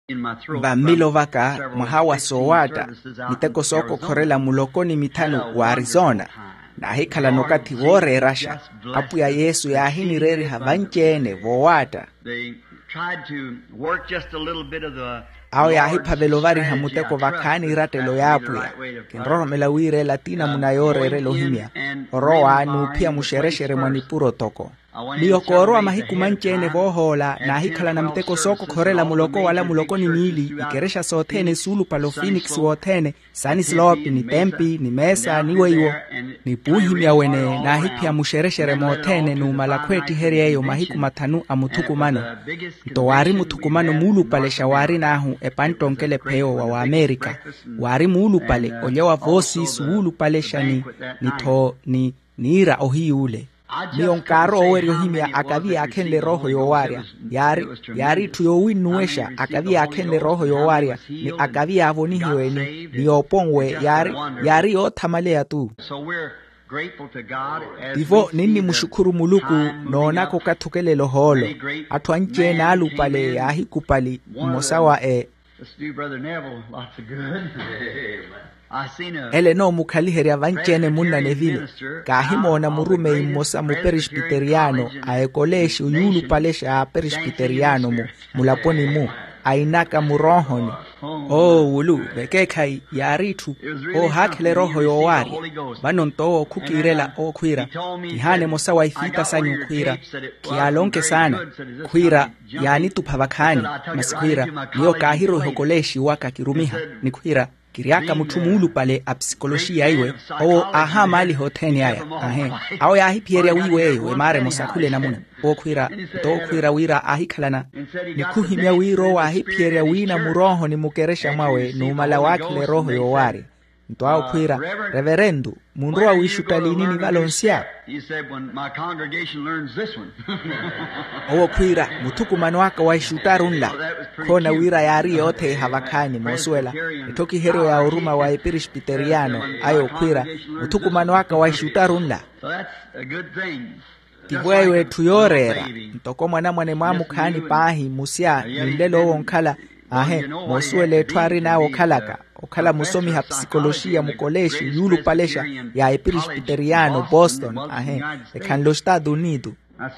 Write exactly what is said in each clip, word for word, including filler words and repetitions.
va milovaka mahawa sowata miteko soko korela mulokoni mitano wa Arizona na hikala nokati wore rasha apu ya Yesu ya hini reri havanchene wowata au ya hipa velovari hamuteko vakani ratelo ya apu ya kinroho melawire latina munayore relo himia oroa anu pia mushereshere mwanipuro toko Dio koroa mahiku manchene vohola na hikala na mteko soko korela muloko wala muloko ni nili ikeresha sotene sulu palo Phoenix wotene sani slope ni tempi ni mesa ni weiwo ni puhimia wene na hipia mushereshere motene numala kweti herieyo mahiku matanu amutukumano mtowari mutukumano mulu pale shawari nahu epantonkele peo wa wa Amerika wari mulu pale olewa vosi suulu pale shani ni to ni nira ohi ule Mionkaro owerio himia akavia akenle roho yowaria yari yari tuyowinuesha akavia akenle roho yowaria ni akavia avonihiweni ni opongwe yari yari otamalea tu Divo nini mushukuru muluku noonako katukele loholo atuanche na alupale ahikupali mosawa e Ele no mukalihere avanchene muna nevile kahimo na murume imosa mu presbyteriano aekoleshi uyulu palesha a presbyteriano mu mulaponi mu ainaka murohoni oh wulu bekekai yaritu o hakele roho yowari banonto kukirela o kwira kihane mosa waifita sanyu kwira kialonke sana kwira yani tupavakani maskwira niyo kahiro hokoleshi waka kirumiha ni kwira Kiriaka mutumulu pale a psikoloshia iwe o aha mali hoteni haya ahe au ya hipieria wiwe we mare mosakule namuna o kwira to kwira wira ahikalana nikuhimia wiro wa hipieria wina muroho ni mukeresha mawe numala wakile roho yowari Nto au kwira reverendu munroa wishutalini ni valonsia Owo kwira mutukumano waka waishutarunla kona wira yari yote havakani mosuela itoki hero ya uruma wa presbyteriano ayo kwira mutukumano waka waishutarunla Tivwewe tuyorera ntoko mwana mwane mwamu kani pahi musia nindelo wonkala ahe mosuele twari na okalaka okala musomi ha psikoloshia mukoleshi yulu palesha ya presbyteriano Boston ahe ekan los Estados Unidos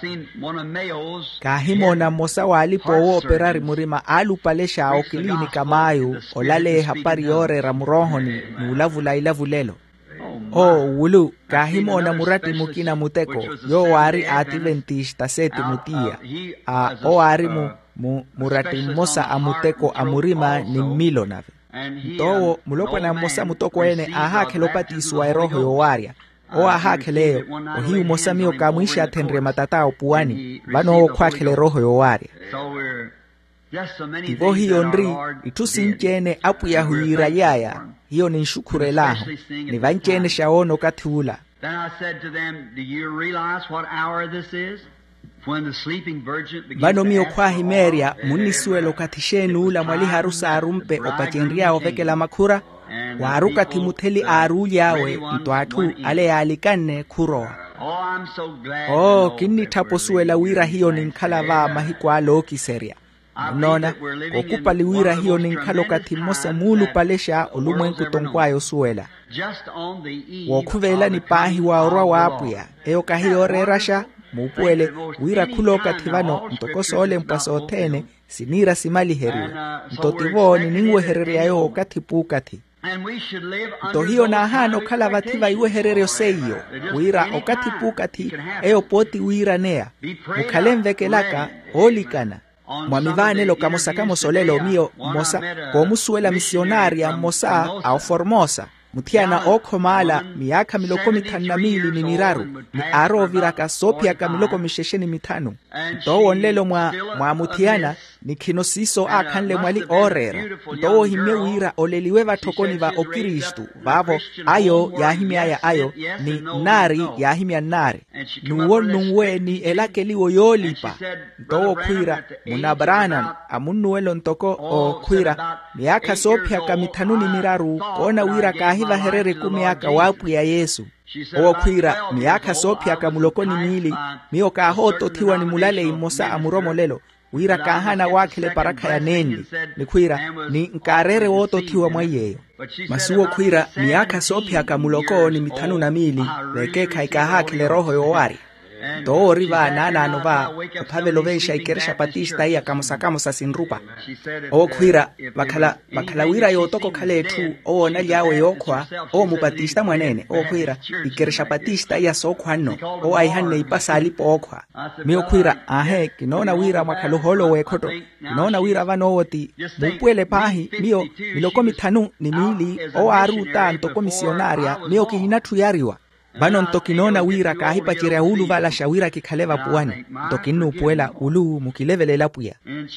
Kahimo na mosa walipo wo operari murima alu palesha o klinika mayo olale hapari ore ramurohoni nulavula ilavulelo Oh wulu kahimo na murati mukina muteko yo wari adventista seti mutia a o ari mu mu murati mosa amuteko amurima ni milo nave Towo mulopo na mosa mutoko ene aha kelopati suwa roho yowaria o aha keleo o hiu mosa mio kamwisha atenre matatao puani vano kwa kele roho yowaria Tivo hiyo ndri itusinchene apu ya huira yaya hiyo ni nshukure laho ni vanchene shaono katula Vano mio kwa himeria munisuelo katishenu ula mwali harusa arumpe opachenria oveke la makura waruka timuteli aru yawe mtuatu ale alikane kuroa Oh kini tapo suela wira hiyo ninkala va mahikwa loki seria Nona okupa liwira hiyo ninkalo katimosa mulu palesha olumwenku tonkwayo suela Wokuvela ni pahi wa orwa wapuya eo kahiyo rerasha Mupuele wira kuloka tivano mtokoso ole mpaso tene sinira simali heriwe mtotivo ni ningwe hererea yo okati pukati Tohio na hano kala vativa iwe herereo seyo wira okati pukati eo poti wira nea mukalemveke laka olikana Mwamivane lo kamosa kamosolelo mio mosa komusuela misionaria mosa au formosa Mutiana oko mala miaka miloko mitana mili ni miraru ni aro viraka sopia ka miloko mishesheni mitano Ntowo nlelo mwa, mwa mutiana ni kinosiso akanle mwali orera Ntowo hime wira oleliweva tokoni va okiristu Vavo ayo ya hime aya ayo ni nari ya hime nari Nuwo nungwe ni elake liwo yolipa Ntowo kwira munabranan amunuelo ntoko o kwira miaka sopia ka mitanu ni miraru kona wira kahi Hiva herere kumiaka wapu ya Yesu Owa kwira miaka sopia ka mulokoni mili Mio ka hoto tiwa ni mulale imosa amuromo lelo wira kahana wakile baraka ya nendi ni kwira ni nkarere woto tiwa mwayeyo masuo kwira miaka sopi akamuloko ni mitanu na mili weke kaikahakile roho yowari do riva nana nova pavelo vesha ikeresha patista iya kamusakamo sasinrupa o kwira bakala bakala wira yotoko kaletu o na yawe yokwa o mupatista mwanene o kwira ikeresha patista iya sokwano o aihanne ipasali pokwa mio kwira ahe kinona wira makaloholo wekoto kinona wira vanowoti mupwele pahi mio miloko mitanu ni mili o aruta ntoko misionaria mio kihinatu yariwa bano ntokinona wira kahipachira ulu vala shawira kikhaleva puani ntokinu puela ulu mukilevelela puya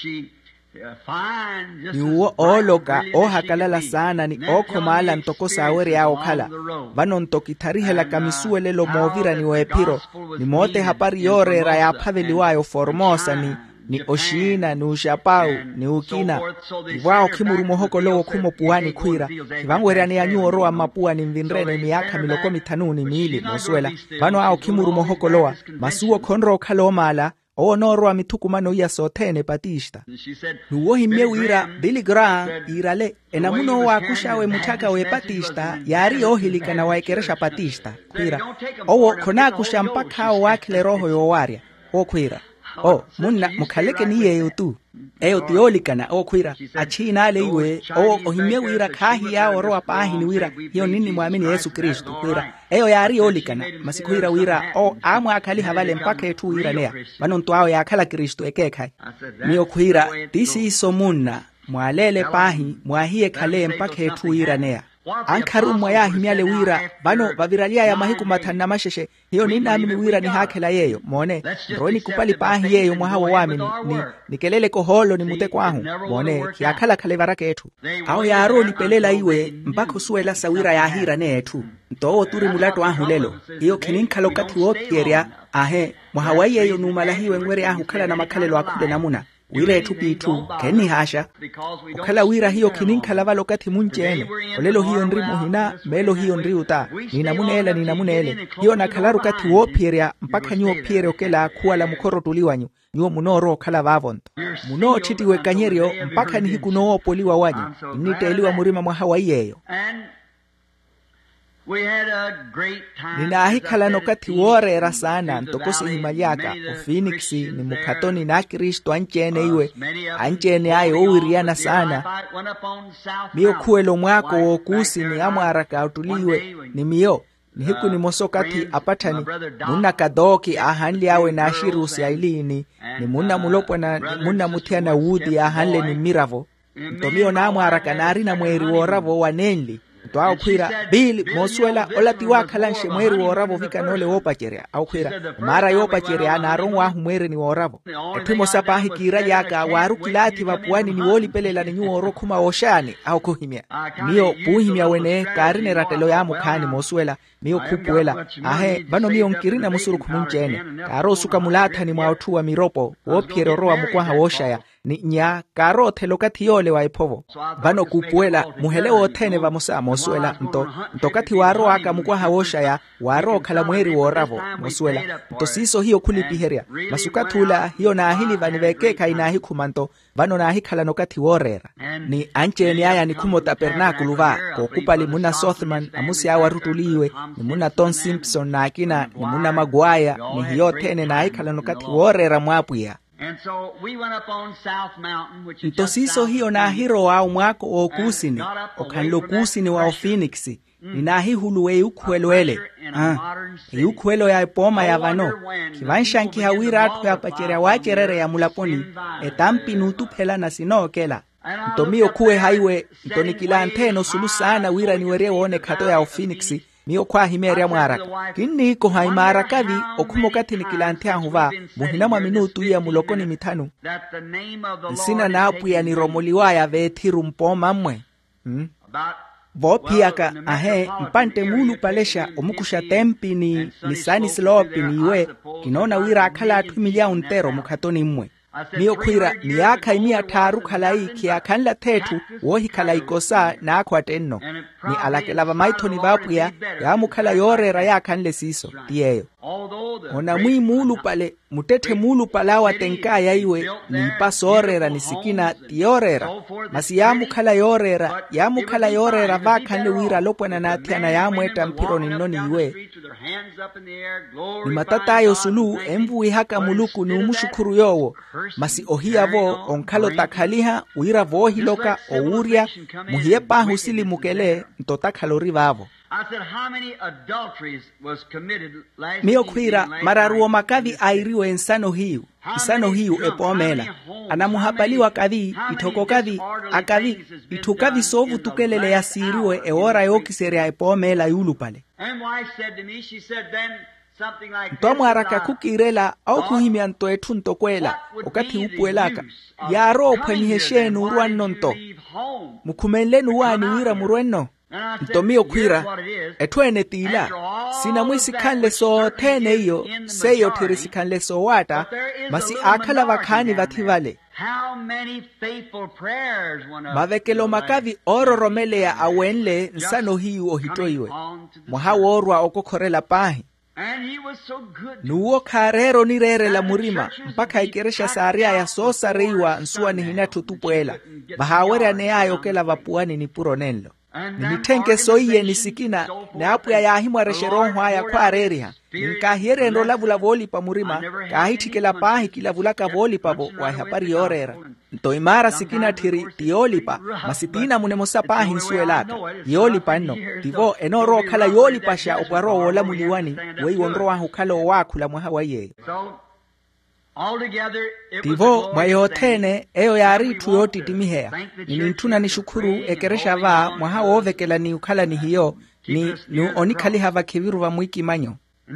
ni uo oloka ohakalala sana ni oko maala ntoko sawere ya okhala bano ntokitharihela kamisuelelo movira ni wepiro ni mote hapari yorera ya paveliwayo Formosa ni ni Oshina ni Ushapau ni Ukina wao kimuru mohoko lowo kumo puani kwira kivangwera ni anyuoro wa mapua ni mvinrene miaka miloko mitanu ni mili mosuela bano ao kimuru mohoko lowa masuo konro kalomala o noro wa mitukumano ya sotene patista nuwo himye wira Billy Graham irale enamuno wa kushawe mutaka we patista yari ohilika na waikeresha patista kwira owo kona kushampaka wakile roho yowaria o kwira oh munna mukhaleke ni yeyo tu eyo tiolikana o kwira achina ale iwe o ohimye wira kahi ya oro apahi ni wira hiyo nini muamini Yesu Kristo kwira eyo yari olikana masikwira wira o amwa akali havale mpaka etu wira nea bano ntwao ya akala Kristo ekekai miyo kwira tisi iso munna mwalele pahi mwahie kale mpaka etu wira nea ankaru mwaya himyale wira bano baviralia ya mahiku matana masheshe hiyo nina amini wira ni hakela yeyo mone roni kupali pahi yeyo mwahawa wamini ni, ni kelele koholo ni mute kwahu mone kiakala kale varake etu hao ya aroli pelela iwe mpako suela sawira ya hira ne etu ntowo turi mulato ahu lelo hiyo kininkalo kati wokieria ahe mwahawa yeyo numalahiwe mwere ahu kala na makalelo akude namuna wira etu pitu keni hasha ukala wira hiyo kininkala valo kati munchene olelo hiyo ndri muhina melo hiyo ndri uta nina munele nina munele hiyo nakalaru kati wopieria mpaka nyuo piere okela kuala mukoro tuliwanyu nyuo munoro kala vavonto muno chitiwe kanyerio mpaka ni hiku noo poliwa wanyu niteliwa murima mwa Hawaii yeyo nina hikala nokati worera sana ntokosi himalyaka o Phoenix ni mukatoni na Kristo anchene iwe anchene ayo uwiriana sana miyo kuelo mwako wokusi ni amwaraka utuliwe ni miyo ni hiku ni mosokati apatani muna kadoki ahanli awe na ashirusi ailini ni muna mulopwa na muna mutia na wudi ahanle ni miravo ntomio na amwaraka na arina mweri woravo wanenli Tuwa kwira Bill mosuela olati wakalanshe mweri woravo vika nole wopacherea au kwira mara yopacherea na arongwa humweri ni woravo etimo sapa hikira yaka waru kilati wapuani ni woli pelela ni nyuoro kuma oshani au kuhimia miyo puhimia wene karine ratelo ya mukani mosuela miyo kupuela ahe bano miyo nkirina musuru kumunchene karo suka mulata ni mwautua miropo wopiero roa mukwaha woshaya ni nya karo telokati yole wa ipovo bano kupuela muhele wotene wa musa mosuela nto ntokati waro aka mukwaha woshaya waro kala mweri woravo mosuela nto siso hiyo kulipiheria masukatula hiyo na ahili vaniveke kainahi kumanto bano na ahikala nokati worera ni ancheni aya ni kumo tabernacle va kokupali muna Sothman amusi awa rutuliwe ni muna Tom Simpson na akina ni muna Maguire ni hiyo tene na ahikala nokati worera mwapuya ntosiso hiyo na hiro wa mwako wa kusini okanlo kusini wa Phoenix ninahi huluwe ukwelwele ah ukwelo ya poma ya vano kivanshanki hawira atu ya pacherea wacherere ya mulaponi etampi nutu pela na sinokela ntomio kuwe haiwe ntonikila anteno sulu sana wira niwere wone kato ya Phoenix miyo kwa himeria mwaraka kini iko haimarakavi okumokati nikilantea huva muhina mwa minutu ya mulokoni mitanu sina na apu ya niromoliwa ya vetiru mpoma mwe hmm? Vopiaka ahe mpante mulu palesha omukusha tempi ni nisani slopi niwe kinona wira akala atumilia untero mukatoni mwe miyo kwira miyaka imia taru kalai kia kanla tetu wohi kalai kosa na akwa tenno ni alakelava maito ni vapuya ya mukala yorera ya kanle siso tiyeyo ona mwi mulu pale mutete mulu palawa tenkaya iwe nipa sorera nisikina tiorera masi yamukhala yorera yamukhala yorera vakhanle wira lopwana nathiana yamweta mpiro ninoni iwe ni matatayo sulu embu ihaka muluku ni umushukuru yowo masi ohiyavo onkhalo takhaliha wira vohiloka ouria muhiye pahu sili mukele ntotakhalo rivavo. Mio kwira mararuo makavi airiwe ensano hiu isano hiu epomela anamuhapaliwa kadhi itoko kadhi akavi itukavi sovu tukelele yasiriwe eora yokiseria epomela yulu pale. Ntomu haraka kukirela au kuhimia nto etu ntokwela okati upuelaka yaro panyiheshenu uruano nto mukumelenu wani wira murueno ntomio kwira etwene tila sina mwisi kanle so tene iyo seyo tirisi kanle so wata masi akala wakani vativale mavekelo makavi oro romele ya awenle nsano hiu ohitoiwe mwahaworwa okokorela pahi nuwo karero ni rere la murima mpaka ikeresha saria ya sosa reiwa nsuwa ni hinatu tupuela bahawere aneayo kela vapuani ni puro nenlo nimitenke soiye nisikina na apu ya yahimwa resheronho haya kwa reriha nikahiere ndo lavula voli pa murima kahitikela pahi kila vulaka voli pabo wahapari yorera nto imara sikina tiri tiolipa masitina munemosa pahi nsuelaka tiolipa no tivo enoro kala yolipa sha oparo wola muliwani wei wonro wahu kala wakula mwahawa ye tivo mwayotene eyo yari tuyoti timihea ninintuna nishukuru ekeresha vaa mwaha wovekela ni ukala ni hiyo ni nu onikali hava kiviru wa mwiki manyo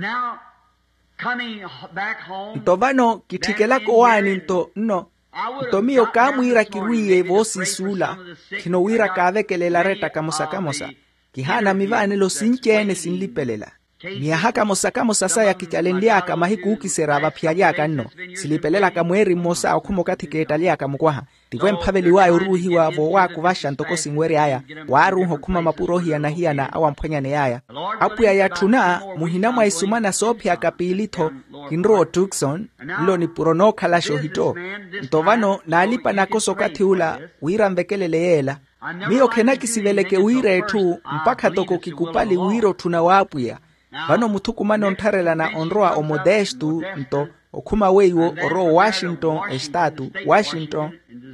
ntovano kitikelako wani nto no ntomio kamwira kiruye vosi sula kino wira kavekelela reta kamosa kamosa kihana mivane lo sinchene sinlipelela miyahaka mosakamosa saya kichalendiaka mahiku ukisera vapyaliaka nno silipelela kamweri mosa okumokati keetaliaka mukwaha tivwe mphaveli wayo ruhi wavo waku vasha ntoko singweri aya waruho kuma mapurohi anahiyana awamphwanyane yaya apu ya yatuna muhinamwa isumana sopya kapilito kinro Tucson ilo ni puronoka la shohito ntovano nalipa nakoso katiula wira mvekelele yela miyo kenaki siveleke wire tu mpaka toko kikupali wiro tunawapuya vano mutukumano ntarela na onroa omodestu nto okuma weiwo oro Washington estatu Washington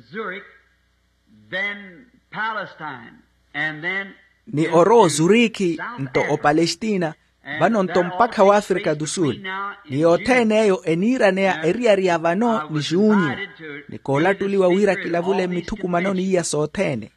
ni oro Zuriki nto o Palestina vano nto mpaka wa Afrika du Sul ni oteneyo enira nea eriaria vano ni junyu ni kola tuliwa wira kilavule mitukumano ni iya sotene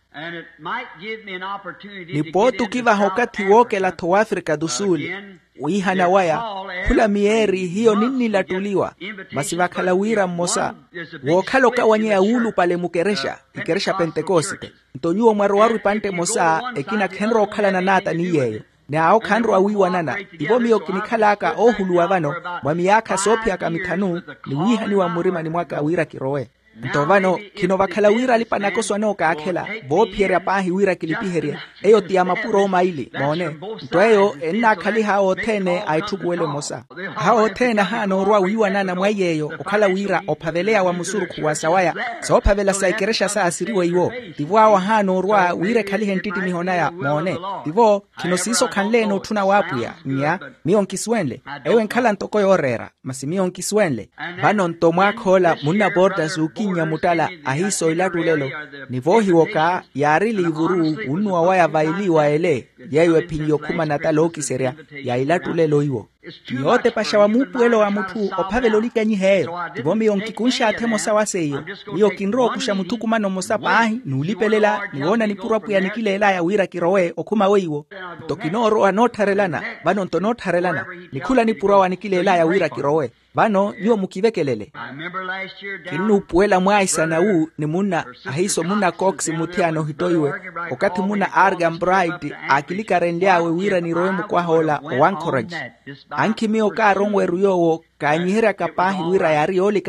ni potu kiva hokati woke la to Afrika du Sul uihana waya kula mieri hiyo nini latuliwa masivakala wira mmosa wokalo kawanye ulu pale mukeresha ikeresha Pentekoste ntonyuo mwaruwaru pante mosa ekina kenro kala na nata ni yeyo na ao kanro awiwa nana ivo miyo kinikalaka ohuluwa vano mwamiyaka sopya kamitanu ni wihani wa murima ni mwaka wira kirowe ntovano kino vakala wira lipanakoswa no kakela bo pierya pahi wira kilipiheria eyo tiama puro maili mone ntoeyo enna khali hao tene aitukuwele mosa hao tena hano rwa wiwa nana mwayeyo okala wira ophavelea wa musuru kuwasawaya so phavela saikeresha sa asiriwe iwo tivwa hano rwa wire khali hentiti mihonaya mone tivo kino siso khanleno tuna wapuya nya miyonkiswenle ewe nkhala ntoko yorera masimiyonkiswenle vano ntomwa khola munna borda zuki nyamutala ahiso ilatulelo nivohi woka yarili ivuru unua waya vailiwa ele yaiwe pinyo kuma natalo kiseria ya ilatulelo iwo yote pasha wa mupuelo wa mutu opavelo likanyi heyo tivomi yonkikunsha atemo sawaseyo miyo kinro kusha mutu kumano mosa pahi nulipelela niwona nipurapu ya nikilela ya wira kirowe okuma weiwo tokinoro anotarelana vano ntonotarelana nikula nipurawa nikilela ya wira kirowe vano nyo mukivekelele kinu puela mwaisa na u ni muna ahiso muna Cox mutiano hitoiwe okati muna Argan Bright akilika rendiawe wira ni roe mkwa hola wancourage anki miyo ka rongwe ruyowo kanyihera kapahi wira yari olikana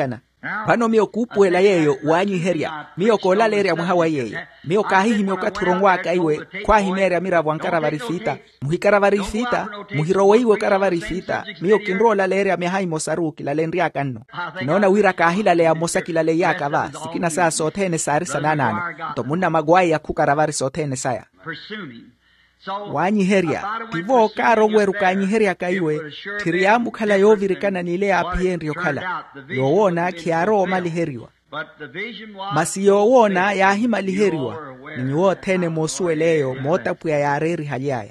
Vano mio kupuela yeyo wanyiheria mio kolaleria muhawa yeyo mio kahihi mio katurongwaka iwe kwa himeria mira bwankara varifita muhikara varifita muhirowe iwe kara varifita mio kinrola leria mihai mosaruki la lenria kanno kinaona wira kahila lea mosaki la leyaka va sikina saa sotene sari sananano to munna magwai ya kukara vari sotene saya wanyiheria tivo karo weru kanyiheria kaiwe tiriamu kala yovirikana nile apienrio kala yowona kiaro maliheriwa masi yowona yahi maliheriwa niwo tene mosueleyo motapuya yareri halyaya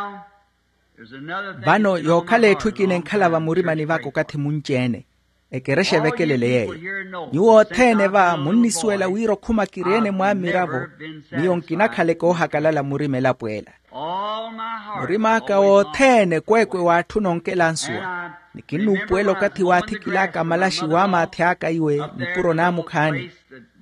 vano yokale twikine nkala va murimani vako kati munjene ekereshe vekelele yeye niwo tene va munisuela wiro kuma kirene mwamiravo niyonkina kale ko hakalala murime la puela murima ka o tene kwekwe watu nonkela nsua nikinu puelo kati wati kilaka malashi wama atyaka iwe nipuro na mukhani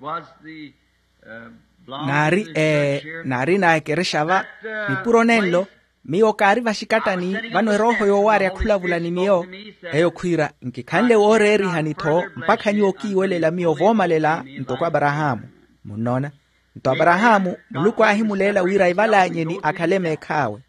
nari e nari na ekeresha va nipuro nenlo miyo kari vashikatani vano roho yo wari akulavula ni miyo eyo kwira nkikanle oreri hanito mpaka nyo kiwelela miyo vomalela ntoko Abrahamu munona nto Abrahamu muluko ahimulela wira ivalanye ni akaleme ekawe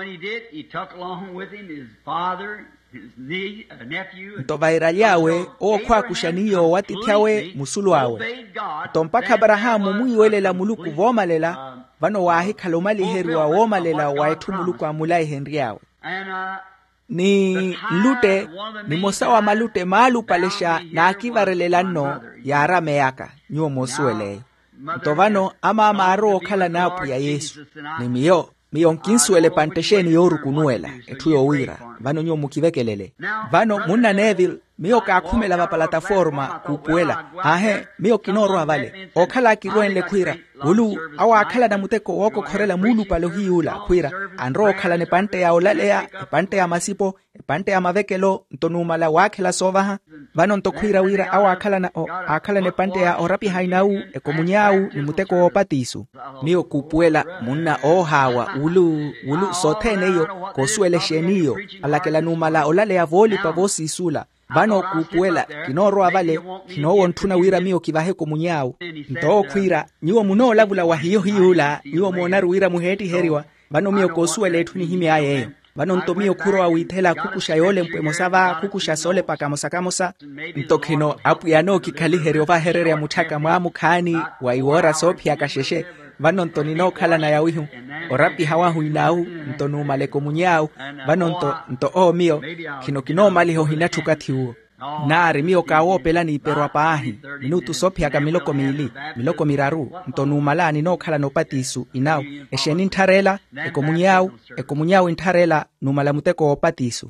nto vaira yawe o kwa kushaniyo watityawe musulu awe nto mpaka Abrahamu muiwelela muluku vomalela vano wahi kalomali heriwa womalela waitu muluku amulai henri yawe ni lute ni mosawa malute malu palesha na akivarelela no yara meyaka nyo mosueleyo nto vano ama ama aro kala napu ya Yesu ni miyo miyo nkinsuele pantesheni yoru kunuela etuyo wira vano nyo mukivekelele vano muna Neville miyo kakumela va plataforma kupuela ahe miyo kinoro avale okala kiroenle kwira ulu awa akala na muteko woko korela mulu palo hiula kwira andro okala ne pante ya olalea pante ya masipo pante ya mavekelo ntonumala wakela sovaha vano ntokwira wira awa akala na o, akala ne pante ya orapi hainau ekomunyau ni muteko opatisu miyo kupuela muna ohawa ulu ulu sotene yo kosuele sheniyo alakela numala olalea voli pavosi isula vano kupuela kinoro avale kinowo ntuna wira miyo kivahe komunyau nto kwira niwo muno lavula wa hiyo hiula niwo monaru wira muheti heriwa vano miyo kosuele tuni himi ayeyo vano nto miyo kuro awitela kukusha yole mpwemosava kukusha sole pakamosakamosa nto kino apu yano kikali herio va herere ya mutaka mwamu kani wa iwora sopi ya kasheshe vano nto nino kala na yawihu orapi hawa huinau nto numale komunyau vano nto nto o miyo kino kino mali ho hinatukati huo nari miyo kawo pela ni perwa paahi minutu sopi haka miloko mili miloko miraru nto numala nino kala no patisu inau esheni ntarela ekomunyau ekomunyau ntarela numala muteko opatisu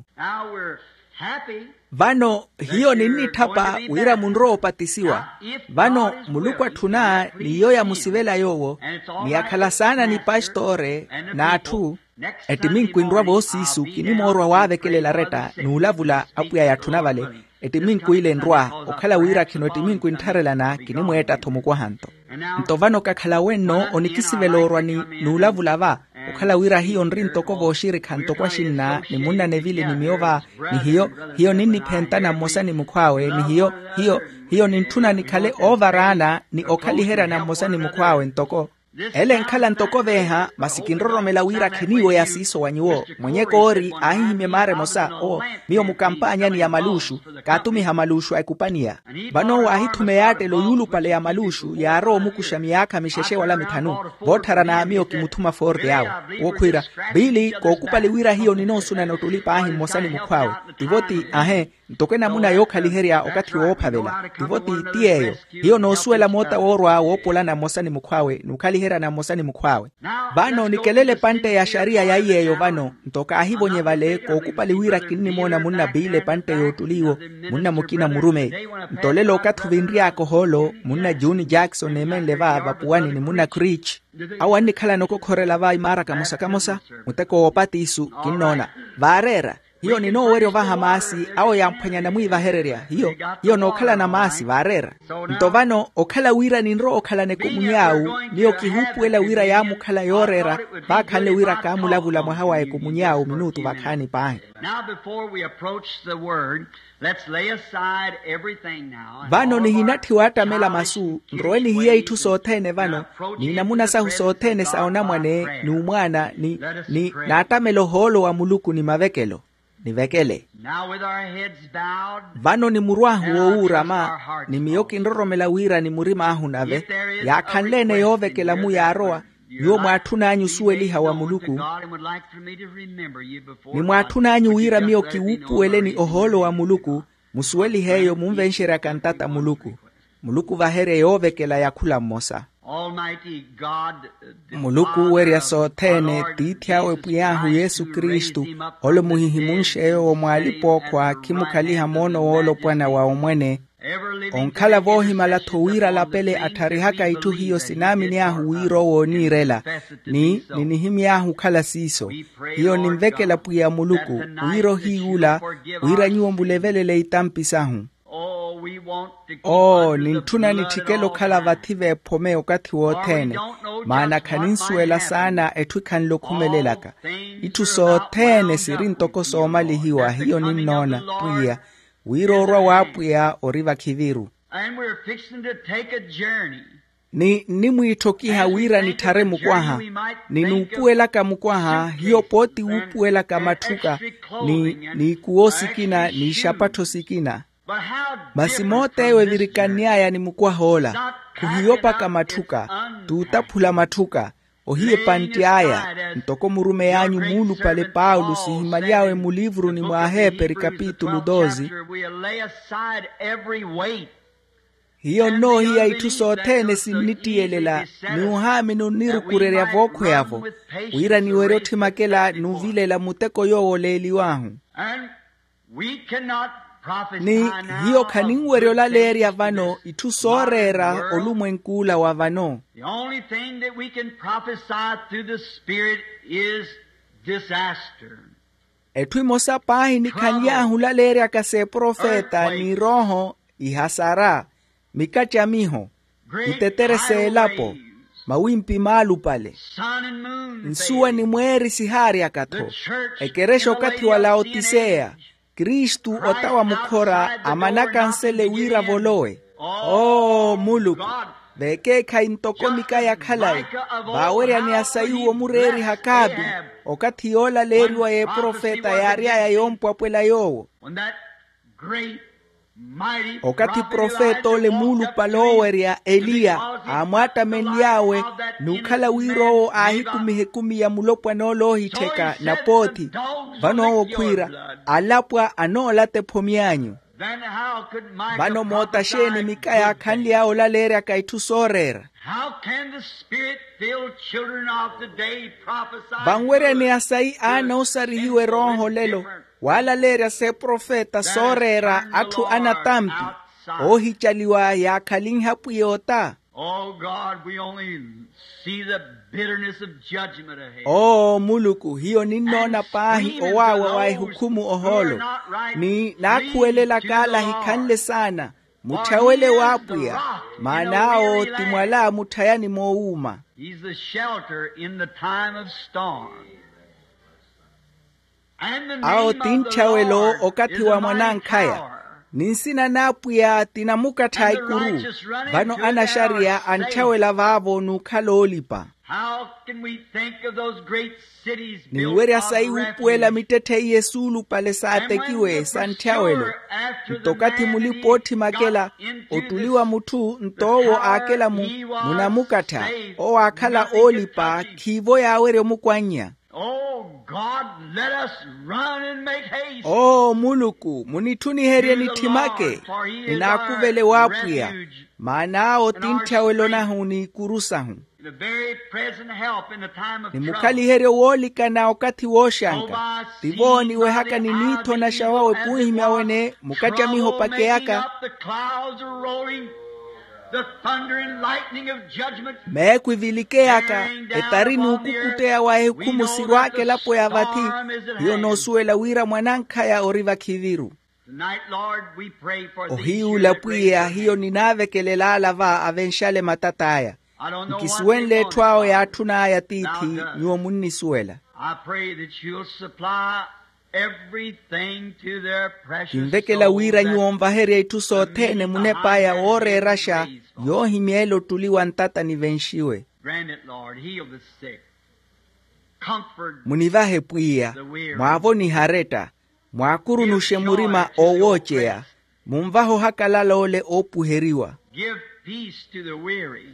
vano hiyo nini tapa wira munro opatisiwa vano mulukwa tuna niyo ya musivela yowo ni akala sana ni pastore na atu eti minkuindwa vosisu kini morwa wavekele la reta nuulavula apuya ya tunavale eti minku ile ndwa okala wira kino eti minku intarela na kini mweta tomukwa hanto ntovano kakala weno onikisivelorwa ni nuulavula va okala wira hiyo nrinto kovo oshirika ntokwa shinna ni muna Neville ni miova ni hiyo hiyo nini pentana mosa ni mukwawe ni hiyo hiyo hiyo nintuna ni kale overana ni okali hera na mosa ni mukwawe ntoko ele nkala ntoko veha masikinroro mela wira kiniwe ya siso wanyuo mwenye kori ahime mare mosa o miyo mukampanya ni ya malushu katumi ha malushu aikupania vano wahitume yate lo yulu pale ya malushu ya aro mukusha miyaka misheshe wala mitanu votara na miyo kimutuma Ford yao wokwira bili kwa kupale wira hiyo ninosu na notulipa ahi mosani mukwawe tivoti ahe ntokena muna yokali heria okati wopavela tivoti tieyo hiyo nosuela mota worwa wopola na mosani mukwawe nukali hera na mosani mukwawe vano nikelele pante ya sharia ya iyeyo vano ntoka ahibonye vale kwa kupali wira kinini mona muna bile pante yotuliwo muna mukina murume ntolelo okati vinria koholo muna June Jackson emenle va vapuani ni muna Creech awani kala noko korela va imara kamosa kamosa muteko opati isu kinona varera hiyo ni no werio vaha masi ao yampanya na mwi vahereria hiyo hiyo no kala na masi varera ntovano okala wira ninro okala ne kumunyau niyo kihupu ela wira ya mukala yorera bakale wira kamulavula mwahawa e kumunyau minutu bakani pahe. Now before we approach the word, let's lay aside everything now. Vano ni hinati wata mela masu nroeni hiya itu sotene vano ni namuna sahu sotene saona mwane ni umwana ni ni natamelo holo wa muluku ni mavekelo ni vekele. Now with our heads bowed, vano ni murwahu wo urama ni miyoki nroromela wira ni murima ahu nave ya kanlene yovekela mu ya aroa yo mwatuna anyu sueli hawa muluku ni mwatuna anyu wira miyoki upu eleni oholo wa muluku musueli heyo mumvenshera kantata muluku muluku vahere yovekela ya kula mosa muluku weria sotene tityawe puyahu Yesu Kristu olo muhihimunsheyo o mwalipo kwa kimukaliha mono wolo pwana wa omwene onkala vohima la towira la pele atarihaka itu hiyo sinami ni ahu wiro wo nirela ni ninihimi ahu kala siso hiyo nimveke la puya muluku wiro hi ula wira nyuo mbulevele le itampi sahu. Oh, nintuna nitikelo kala vative pome okati wotene maana kaninsuela sana etwikan lokumelelaka itu sotene sirintoko somali hiwa hiyo ninona puya wirorwa wapuya oriva kiviru and we're fixing to take a journey. Ni nimwitokiha wira ni tare mukwaha ni nupuela ka mukwaha hiyo poti upuela ka matuka ni ni kuosikina ni shapato sikina masimote ewe virikaniaya ni mukwahola kuhiyopa ka matuka tutapula matuka ohiye pantiaya ntoko murume yanyu mulu pale Paulo sihimaliawe mulivru ni mwahepe rikapitulu dozi hiyo no hiya itu sotene sinitielela ni uhami nunirukurerea vokwe yavo wira ni weroti makela nuvilela muteko yowo leli wahu ni hiyo kaningwerio la leria vano itu sorera olumwenkula wa vano. The only thing that we can prophesy through the Spirit is disaster. Etwimosa pahi ni kanyahu la leria kase profeta ni roho ihasara mikacha miho iteterese elapo mawimpi malu pale nsuwa ni mweri sihari akato ekeresho kati wa Laodicea Kristu otawa mukora amanaka nsele wira voloe. Oh muluku beke kaintoko mikaya khalai baweri ani asaiwo mureri hakabi okati yola leriwa ye profeta yaria ya yompwa pwela yowo okati profeta ole mulu paloweri ya Elia amwata meliawe nukala wiro ahikumi hekumi ya mulopwa nolo hiteka na poti vano okwira alapwa anola tepomianyu vano mota sheni mikaya kanlia ola leria kaitu sorera bangwere ni asai ana usarihiwe roho lelo wala leria se profeta sorera atu anatampi ohichaliwa ya kalinghapu yota. Oh God, we only see the bitterness of judgment ahead. Oh muluku hiyo ninona pahi owawa wa hukumu oholo ni nakuelela kala hikanle sana mutawele wapuya manao timwala mutayani mouma. He's the shelter in the time of storm. Ao tinchawelo okati wa mwanankaya ninsina napuya tinamuka taikuru vano ana sharia anchawela vavo nukalolipa. How can we think of those great cities ni weri asai upuela mitete yesulu pale saate kiwe sanchawelo mtokati mulipoti makela otuliwa mutu ntowo akela mu munamukata o akala olipa kivo ya weri mukwanya. Oh God, let us run and make haste. Oh muluku munituni herie nitimake ninakuvele wapuya manao tinchawelo na huni kurusahu the very present help in the time of ni mukali herie wolika na wakati woshanka tivoni we haka ni nito na shawawe puhimya wene mukacha miho pake yaka the thunder and lightning of judgment. meekwivilikeaka etarini ukukutea wa hukumu sirwake lapo ya vati hiyo nosuela wira mwananka ya oriva kiviru. Tonight, Lord, we pray for these Ohiu here la that puia raise hiyo ninave kelela lava avenshale matataya. I don't know what Nkisuen they le want, twao ya Father. tuna ya titi Now does. nyuo munni suela. I pray that you'll supply everything to their precious Kimvekela souls wira that nyuo mvahere itu sotene munepa ya ore rasha yo himielo tuliwa ntata nivenshiwe. grant it, Lord. Heal the sick. Comfort Munivahe puia mwavo ni hareta mwakuru nushe murima owochea mumvaho hakalala ole opuheriwa. Give peace to the weary,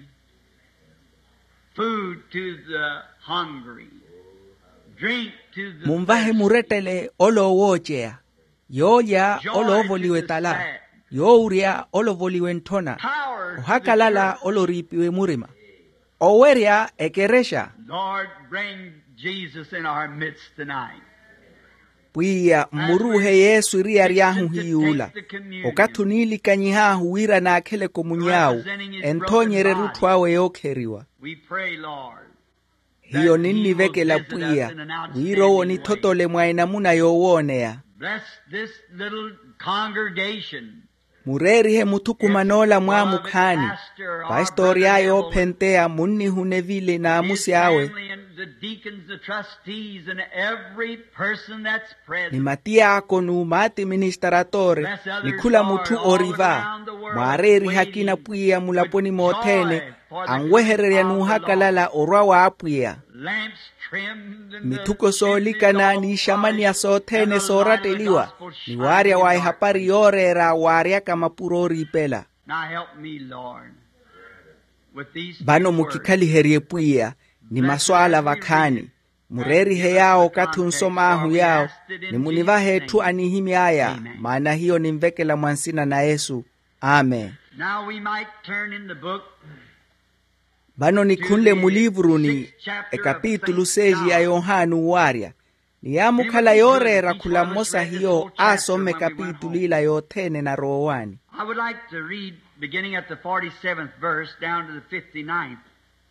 food to the hungry, drink to the Mumvahe thirsty, muretele olo wochea yoya olo voliwe tala yo uria olo voliwe ntona power to the hakalala church. olo ripiwe murima oweria ekeresha. Lord, bring Jesus in our midst tonight. Puia muruhe Yesu ria riahu hiula okatunili kanyihahu wira na akele komunyau entonyere rutwawe yokeriwa. We pray, Lord, Hiyo nini veke la puia wiro woni totole mwaina muna yowonea. bless this little congregation. Mureri he mutuku manola mwa mukani pastoria yo pentea munni hunevile na amusi awe The deacons, the trustees, and every person that's present. ni matia ako nu mati ministratore ni kula mutu oriva mwareri hakina puia mulaponi motene angwehereria nu hakalala orwa wa apuia Lamps trimmed and mituko solikana ni shamani ya sotene sorateliwa ni waria wa hapari yorera waria kama purori pela. Now help me, Lord, with these Bano few words. mukikali herie puia ni maswala vakani mureri heyao katunsoma ahu yao ni munivahe tu anihimi aya maana hiyo ni mvekela mwansina na Yesu. Amen. Now we might turn in the book Bano ni kunle mulivuruni e kapitulu seji ya Yohanu waria ni yamukala yorera kula mosa hiyo asome kapitulu ila yotene na rohani. I would like to read beginning at the forty-seventh verse down to the fifty-ninth.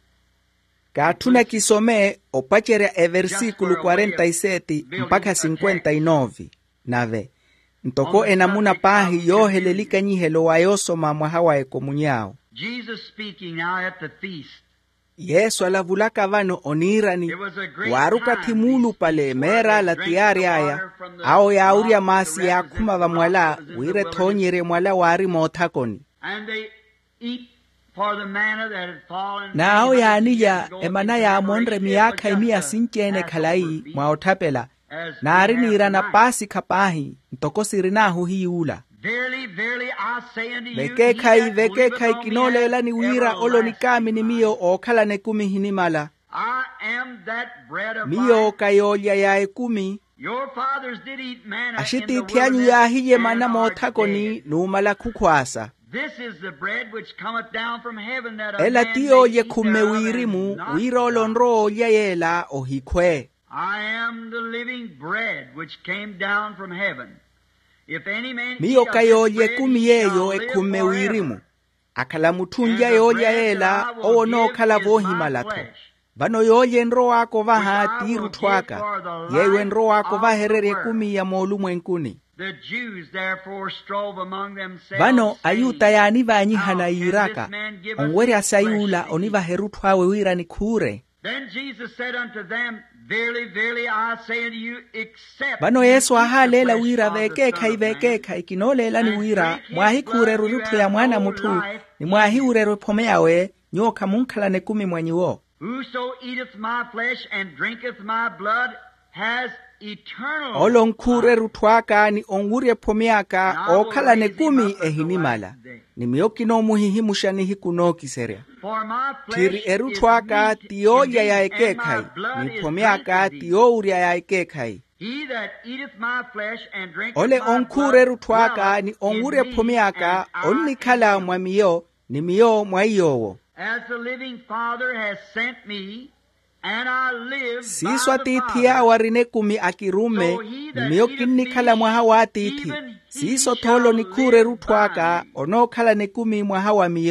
Katuna kisome opachere e versikulu cuarenta y siete mpaka cincuenta y nove nave ntoko enamuna pahi yohelelika nyihelo wayosoma mwahawa ekomunyao. Jesus speaking now at the feast. Yesu alavulaka vano onirani waruka timulu pale mera la tiari aya ao ya uria masi ya kuma va mwala wire thonyere mwala wari mothakoni And they eat for the manna that had fallen. na ao ya anija emana ya monre miaka imia sinchene khalai mwaothapela na arinira na pasi kapahi ntoko sirinahu hiula. Verily, verily, I say unto you, Veke he kai that veke believeth kai on me kinolela hath ni wira olo ni kami ni mio okala ne kumi hinimala I am that bread of mio life. kayolia ya ekumi Your fathers did eat manna in the ashiti tianyu wilderness ya hiye and mana are mothakoni dead. numala kukwasa This is the bread which cometh down from heaven, that a ela man tiyo may ye eat kume thereof and wirimu not wiro die. lonro ya yela ohikwe. I am the living bread which came down from heaven. If any man Miyo eat of kayo this ye bread, kumi he yeyo shall e live kume forever. wirimu akala mutunja And the yoya bread yela that I will ono give kala is vohi my malato flesh, vano yoye nro wako which I vaha will tiru give twaka for the yewe life nro wako of vaherere the world. kumi ya molu mwenkuni. The Jews therefore strove among themselves, Vano saying, ayuta ya aniva anyiha How na can iraka this man give us onwere his asayula flesh to oniva eat? herutwawe wira ni kure. Then Jesus said unto them, Verily, verily, I say unto you, except Vano you Yesu eat the ahalela flesh wira of the veke Son kai of Man, veke kai kinolela ni and wira drink his mwahi blood, kure you rurutu have ya mwana no mutu life ni in mwahi you. urero pomeawe nyoka munkala ne kumi mwanyiwo. Whoso eateth my flesh and drinketh my blood has eternal Olo nkure life. rutwaka ni ongurie pomeaka And I will okala ne raise him kumi up at the ehinimala. last day. Ni miyoki no muhihimusha ni hikuno kiseria. For my flesh Tiri is erutwaka meat tiyo indeed, ya ya and my ekekai blood ni is pomeaka drink indeed. tiyo uria ya ekekai. He that eateth my flesh and drinketh Ole my onkure blood rutwaka dwelleth ni in ongurie me, pomeaka and I onikala in him. mwamiyo ni miyo mwaiyowo. As the living Father has sent me, and I live Siswa by the titia Father, warine kumi akirume so he ni that miyo eateth kinikala me, mwahawa titi. even he Siso shall tolo ni kure live rutwaka by me. ono kala ne kumi mwahawa miyo.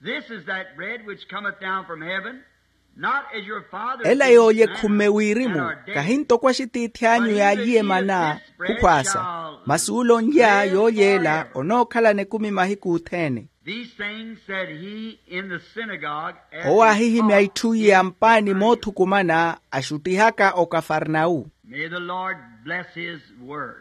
This is that bread which cometh down from heaven, not as your father. Ela yo ye khume wirimu kahinto kwa shitithanyu ya yie mana kukwasa masulo nya yo yela onokhala nekumi mahiku uthene. These things said he in the synagogue. Owa hihi miaituye ampani motu kumana ashutihaka o Kafarnau. May the Lord bless his word.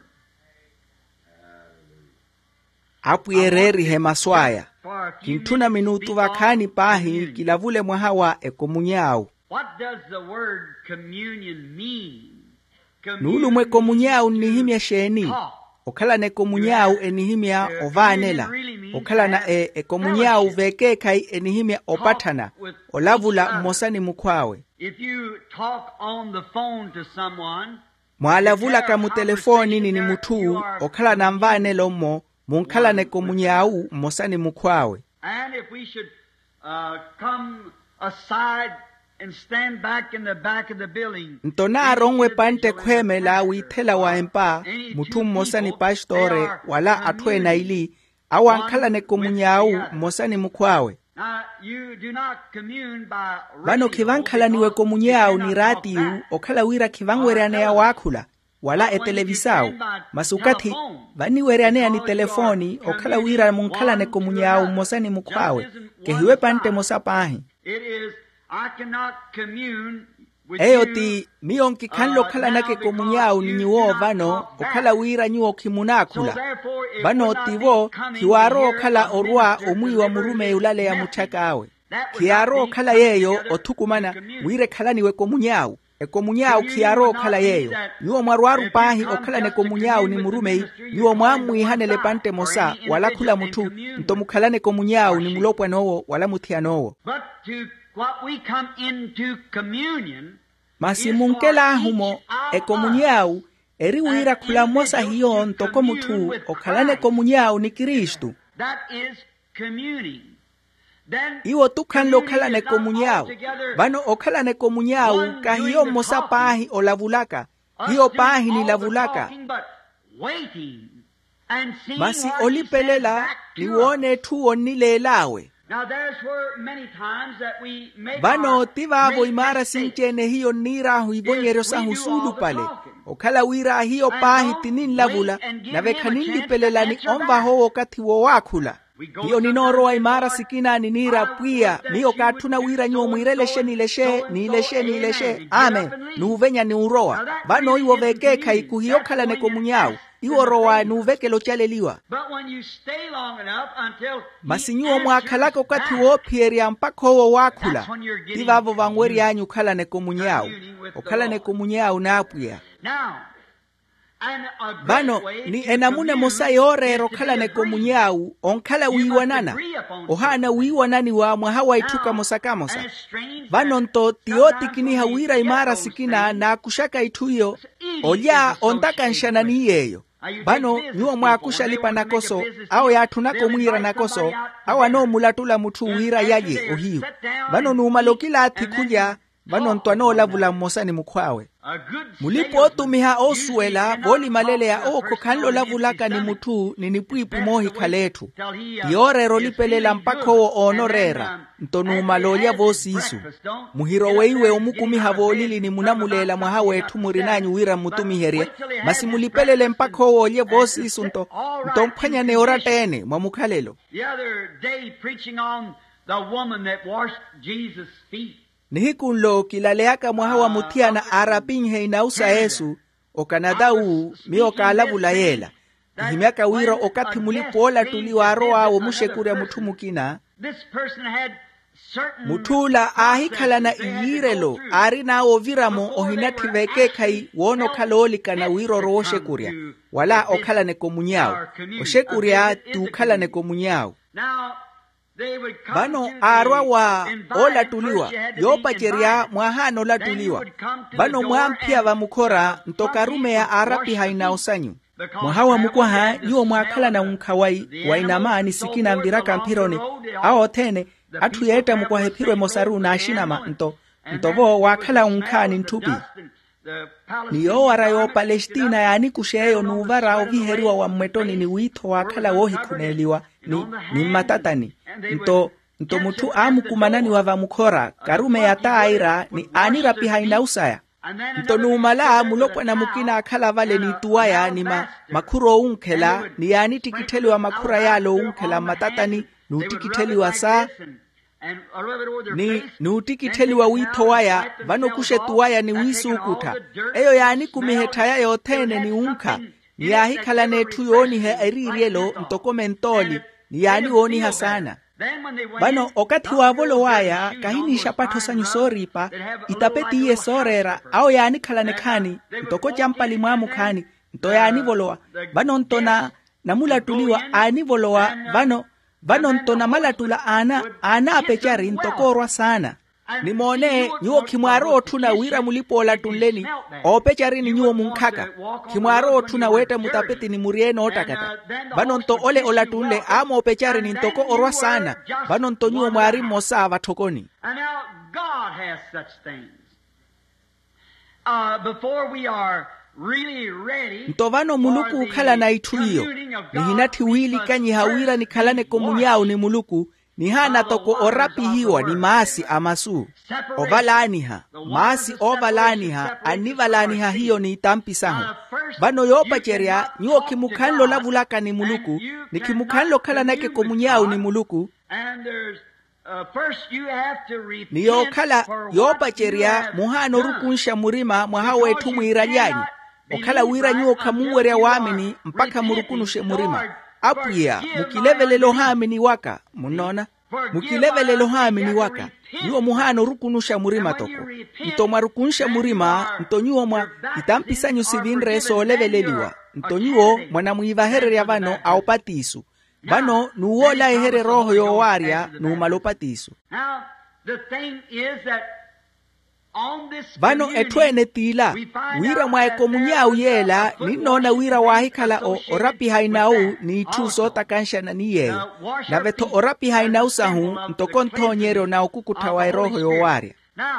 Apuyereri hemaswaya. Kintuna minutu vakani pahi kilavule mwahawa ekomunyau. What does the word communion mean? Nulu mwe komunyau nihimya sheni. Okhala ne komunyau enihimya ovanela. Okhala na e, e komunyau veke kai enihimya opatana. Olavula mosani mukwawe. If you talk on the phone to someone, mwalavula ka mutelefoni ni mutu okhala na mvanelo mo munkhala ne komunyau mosani mukwawe. And if we should uh, come aside and stand back in the back of the building, ntona rongwe pante kweme la withela wa empa mutu mosani pastore wala atwe na ili awankhala ne komunyau mosani mukwawe. Now, you do not commune by Vano kivankhala niwe komunyau ni radio okhala wira kivangwerane ya wakula wala e televisao masukati vani werane ya ni telefoni okhala wira munkhala ne komunyau mosani mukwawe kehiwe pante mosapahi. It is I cannot commune with Eyo you. ti mionki kanlo khala nake komunyau ni niwo vano okhala wira nyuo kimunakula. Vano tivo kiwaro khala orwa omui wa murume ulale ya muchakawe. Kiaro khala yeyo otukumana wire khala niwe komunyau. E komunyau kiaro khala yeyo. Nyuo mwarwaru pahi okhala ne komunyau ni murume nyuo mwamwi hanele pante mosa wala kula mutu ntomukhala ne komunyau ni mulopwa nowo wala mutia nowo. But to what we come into communion, Masimunkela humo e komunyau eri wira kula mosa hiyo ntoko mutu okhala ne komunyau ni Kristu. that is communing. Then Iwo tukhanlo khala ne komunyau. Vano okhala ne komunyau ka hiyo mosa pahi olavulaka. Hiyo pahi ni lavulaka. Masi olipelela liwone tu onilelawe. Now there's where many times that we make Vano our tivavo great imara mistake. sinchene hiyo nira huibonyero sa husulu pale. Okhala wira hiyo pahi tinin lavula na veka nindi pelela ni omba ho wakati wo wakula. Hiyo ninoroa imara sikina ni nira pia miyo katuna wira nyo mwireleshe nileshe nileshe nileshe amen nuvenya ni uroa. Vano iwo veke kaiku hiyo kala ne komunyau. Iwo roa nuveke lo chaleliwa. But when you stay long enough until Masinyuo mwakalako kati wo pieri ampako wo wakula. Tivavo vangweri anyu kala ne komunyau. Okala ne komunyau na apuya. now and a great Vano way ni to enamune commune mosayore is ro to kala ne agree. komunyau onkala wiwanana. Ohana wiwanani wa mwahawa ituka mosakamosa. And it's strange Vano that nto tioti sometimes kini when we hawira get imara those sikina things, na kushaka ituyo. Oya ontaka nshana ni yeyo. Vano nyuo mwakusha lipa nakoso au ya tunako mwira nakoso au ano mulatula mutu wira yaje ohiyo. Vano numalokila ati kuja vano ntwano lavula mosani mukwawe. a good Mulipo otumiha oswela boli malele ya oko kanlo lavulaka ni mutu ni nipuipu mohi kaletu. Diore rolipelela mpako wo onorera ntonu malolia vosi isu. Muhiro weiwe omukumiha volili ni munamulela mwahawe tumurinanyu wira mutumiheria. Masi mulipelele mpako wo olie vosi isu nto ntompanya neora tene mwamukalelo. The other day preaching on the woman that washed Jesus' feet. Nihikunlo kilaleaka mwahawa mutia na arapinhe inausa Yesu okanadau miyo kalavula yela. Himiaka wiro okati mulipola tuliwa aroa wo mushekure mutumukina. This person had certain Mutula ahikala na iyirelo arina o viramo ohinati veke kai wono kalolika na wiro ro shekuria. Wala okala ne komunyao. Oshekuria tu kala ne komunyao. now they would come Vano to the arwa wa invited. ola First tuliwa. you had to Yopa be cheria invited. mwahano la Then you tuliwa. would come to the Vano door mwampia and va mukora the ntoka front rume people ya arapi washed the haina feet. usanyu. Because Mwahawa that mukwa was ha the yuo mwakala na smell of unkawai the wainama animals ni and so sikina forth mbiraka along the mpironi. road. They all- Ao tene the atu people yeta there mukwa were hepirwe saying mosaru road na with the ashinama animal nto. and Ntovo then wakala with the unkani smell of the ntupi. dust and the Palestinian Niyo warayo garment Palestina picked it up, yani kusheyo and on the nuvara sweat of the oviheriwa wa rain, mmetoni ni the wito face wakala were wohi uncovered kuneliwa and ni, on the ni hands, matatani. and they would Nto nto mutu amu kumanani wa vamukora karume ya taira ni anira pihaina usaya. Nto nuumala mulopwe na mukina akala vale ni tuwaya ni ma, makuro unkela ni yani tikiteli wa makura yalo unkela matatani ni utikiteli wa saa ni nutikiteli wa wito waya vano kushe tuwaya ni wisu ukuta eyo yani kumiheta yotene ni unka ni yahikala netu yoni he eririelo ntokome ntoli ni yani oni hasana. Bano okati wavolo waya kahini shapato sanyusoripa itapeti iye sorera au yani kalanekani ntoko jampali mwamu kani nto yani volowa bano ntona namula tuliwa ani volowa bano bano ntona malatula ana ana apechari ntokorwa sana. Nimone nyuo kimwaro tuna wira mulipola tunleni opechari ni nyuo munkaka kimwaro tuna weta mutapeti ni murieno otakata bano nto ole ola tunle amo opechari ni ntoko orwa sana bano nto nyuo mwari mosa vatokoni. And now God has such things. Uh, before we are really ready, ntovano muluku ukala na itu hiyo ni hinati wili kanyi hawira ni kalane komunyao ni muluku ni hana toko orapi hiwa ni maasi amasu ovalaniha maasi ovalaniha anivalaniha hiyo ni itampi sahu bano yopa cheria nyuo kimukanlo lavulaka ni muluku ni kimukanlo kala nake komunyao ni muluku ni yokala yopa cheria muhano rukunsha murima mwahawe tumu iranyani okala wira nyuo kamuwerea wamini mpaka murukunushe murima apuya mukilevele lohamini waka munona mukilevele lohamini waka nyuo muhano rukunusha murima toko nto marukunsha murima nto nyuo mwa itampisa nyusivinre so leveleliwa nto nyuo mwana muivaherere vano aopatisu bano nuwola ehere roho yo waria numalopatisu. Now the thing is that bano etwene tila wira mwa komunyau yela ninona wira wahikala o orapi hainau ni tuso takansha na niye na veto orapi hainau sahu ntokontonyero na okukutawa roho yo waria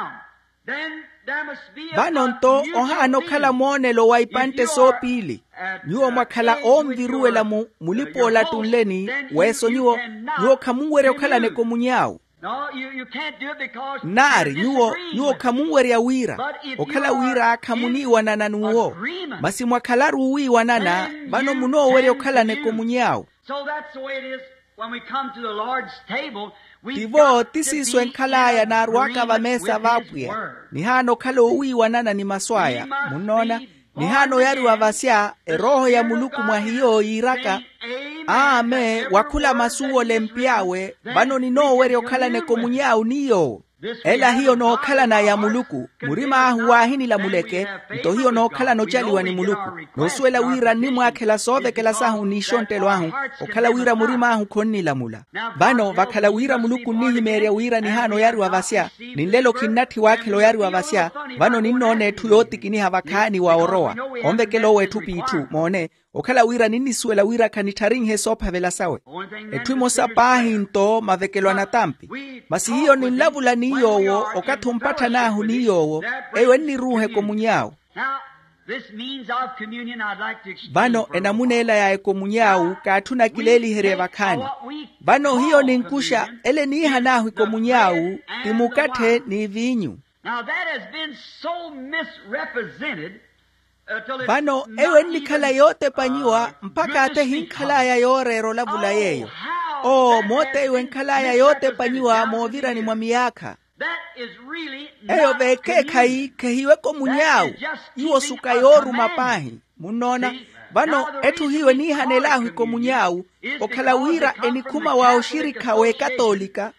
bano nto ohano kala monelo waipante so pili nyuo mwakala omviruwe la mu, mulipola tunleni weso nyuo nyuo kamuwere okala ne komunyau. No, you, you can't do it because nari nyuo nyuo kamuwere ya wira okala wira kamuniwa na nanuo basi mwakalaru wiwa nana bano muno were okala ne komunyao. So that's the way it is when we come to the Lord's table. Tivo tisiswe nkalaya na arwaka vamesa vapwya ni hano kalo wiwa nana ni maswaya munona ni hano yari wavasya eroho ya muluku mwa hiyo iraka ame wakula masuo lempiawe bano ni no were okala ne komunyao niyo ela hiyo no okala na ya muluku murima ahu wahini la muleke nto hiyo no okala no chaliwa ni muluku no suela wira ni mwakela sove kela sahu ni shontelo ahu okala wira murima ahu konni la mula bano vakala wira muluku ni himeria wira ni hano yari wavasya ni lelo kinati wakelo yari wavasya bano ni none tuyoti kini havakani wa oroa ombe kelo wetu pitu mone okala wira nini suela wira kanitaringhe sopa vela sawe etwimo sapahi nto mavekelo anatampi masi hiyo ni lavula ni yowo okatumpata nahu ni yowo ewe ni ruhe komunyao. Bano enamunela ya komunyao katuna kileli herevakani bano hiyo ni nkusha ele ni hanahu komunyao timukate ni vinyu. Now that has been so misrepresented. Bano ewe nikala yote panyiwa mpaka ate hinkala ya yorero lavula yeyo o mote ewe nkala ya yote panyiwa movira ni mwamiyaka eyo veke kai kehiwe komunyao iwo suka yoru mapahi munona bano etu hiwe ni hanelahu komunyao okala wira enikuma wa ushirika we katolika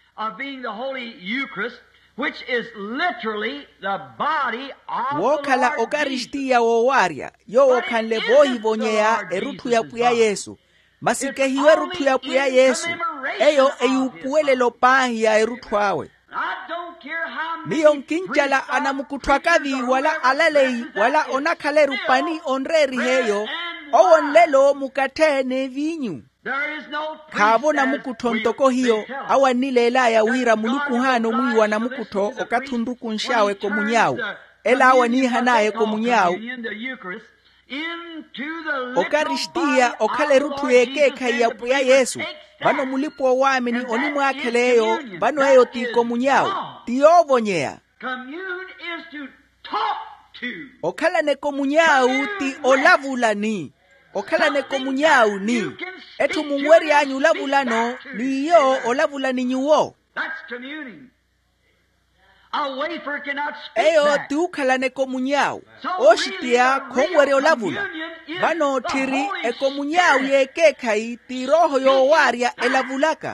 which is literally the body of wokala okaristia wo waria yo wokanle vohi vonyea erutu ya puya Yesu masike hiwe rutu ya puya Yesu eyo eyupuele lopahi ya erutu awe miyo nkinchala anamukutwakavi wala alalei wala onakale rupani onreri heyo owon lelo mukate ne vinyu kavo na mukuto ntoko hiyo awa nilela ya wira muluku hano mwiwa na mukuto okatunduku nshawe komunyao ela awa ni hanaye komunyao okaristia okale rutu yekeka ya Yesu bano mulipo wami ni oni mwakeleyo bano eyo tiko munyao tiovonyea okala neko munyao ti olavula ni okala neko munyao ni etu mumweri anyu ulavulano ni yo olavula ni nyuo eyo ti ukala neko munyao oshitia kongwere olavula bano tiri eko munyao yekekai ti roho yo waria elavulaka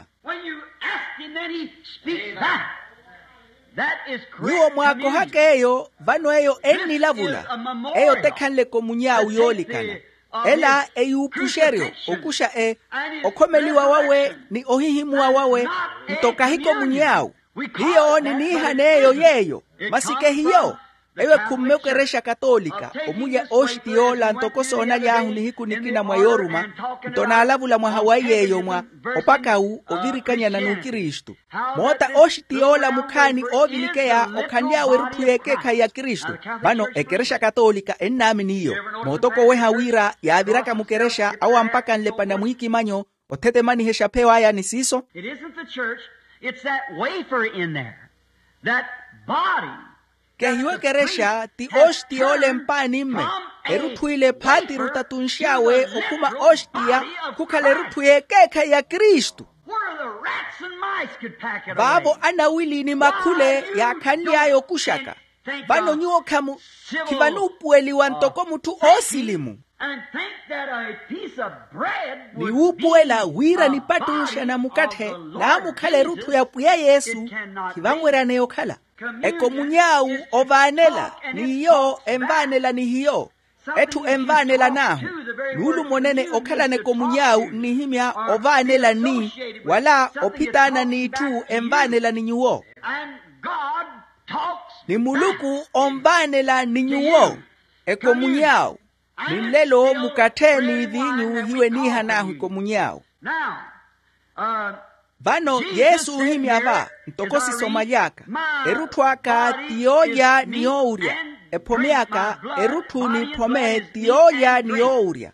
niwo mwako hake eyo bano eyo eni lavula eyo tekanle ko munyao yolikana ela eyupusherio okusha e okomeliwa wawe ni ohihimuwa wawe mtoka hiko munyao hiyo ni nihaneyo yeyo masike hiyo ewe kummekeresha katolika omuya oshitiola ntokosona lyahu ni hiku nikina mwayoruma ntona alavula mwa Hawaii yeyo mwa opakau ovirikanya na nukiristu mota oshitiola mukani ovilikeya okanyawe rutuyekeka ya Kristu bano ekeresha katolika ennami niyo motoko we hawira ya aviraka mukeresha awa mpaka nlepana mwiki manyo otete mani hesha pewa ya nisiso. It isn't the church, it's that wafer in there, that body. Kehiwe keresha ti oshti ole mpani mme erutuile pati rutatunshawe okuma oshtia kukale rutuye keka ya Kristu babo anawili ni makule ya kandiayo kushaka bano nyuo kamu kivanupueli wantoko mutu osilimu ni upuela wira ni patusha na mukate na mukale rutu ya puya Yesu kivangwera neokala eko munyau ovanela ni yo emvanela ni hiyo etu emvanela nahu lulu monene okala neko munyau ni himya ovanela ni wala opitana ni tu emvanela ni nyuo ni muluku omvanela ni nyuo eko munyau ni lelo mukateni vinyu hiwe niha nahu eko munyau bano Yesu himya va ntokosi somayaka erutwaka tioya niouria epomeaka erutu ni pome tioya niouria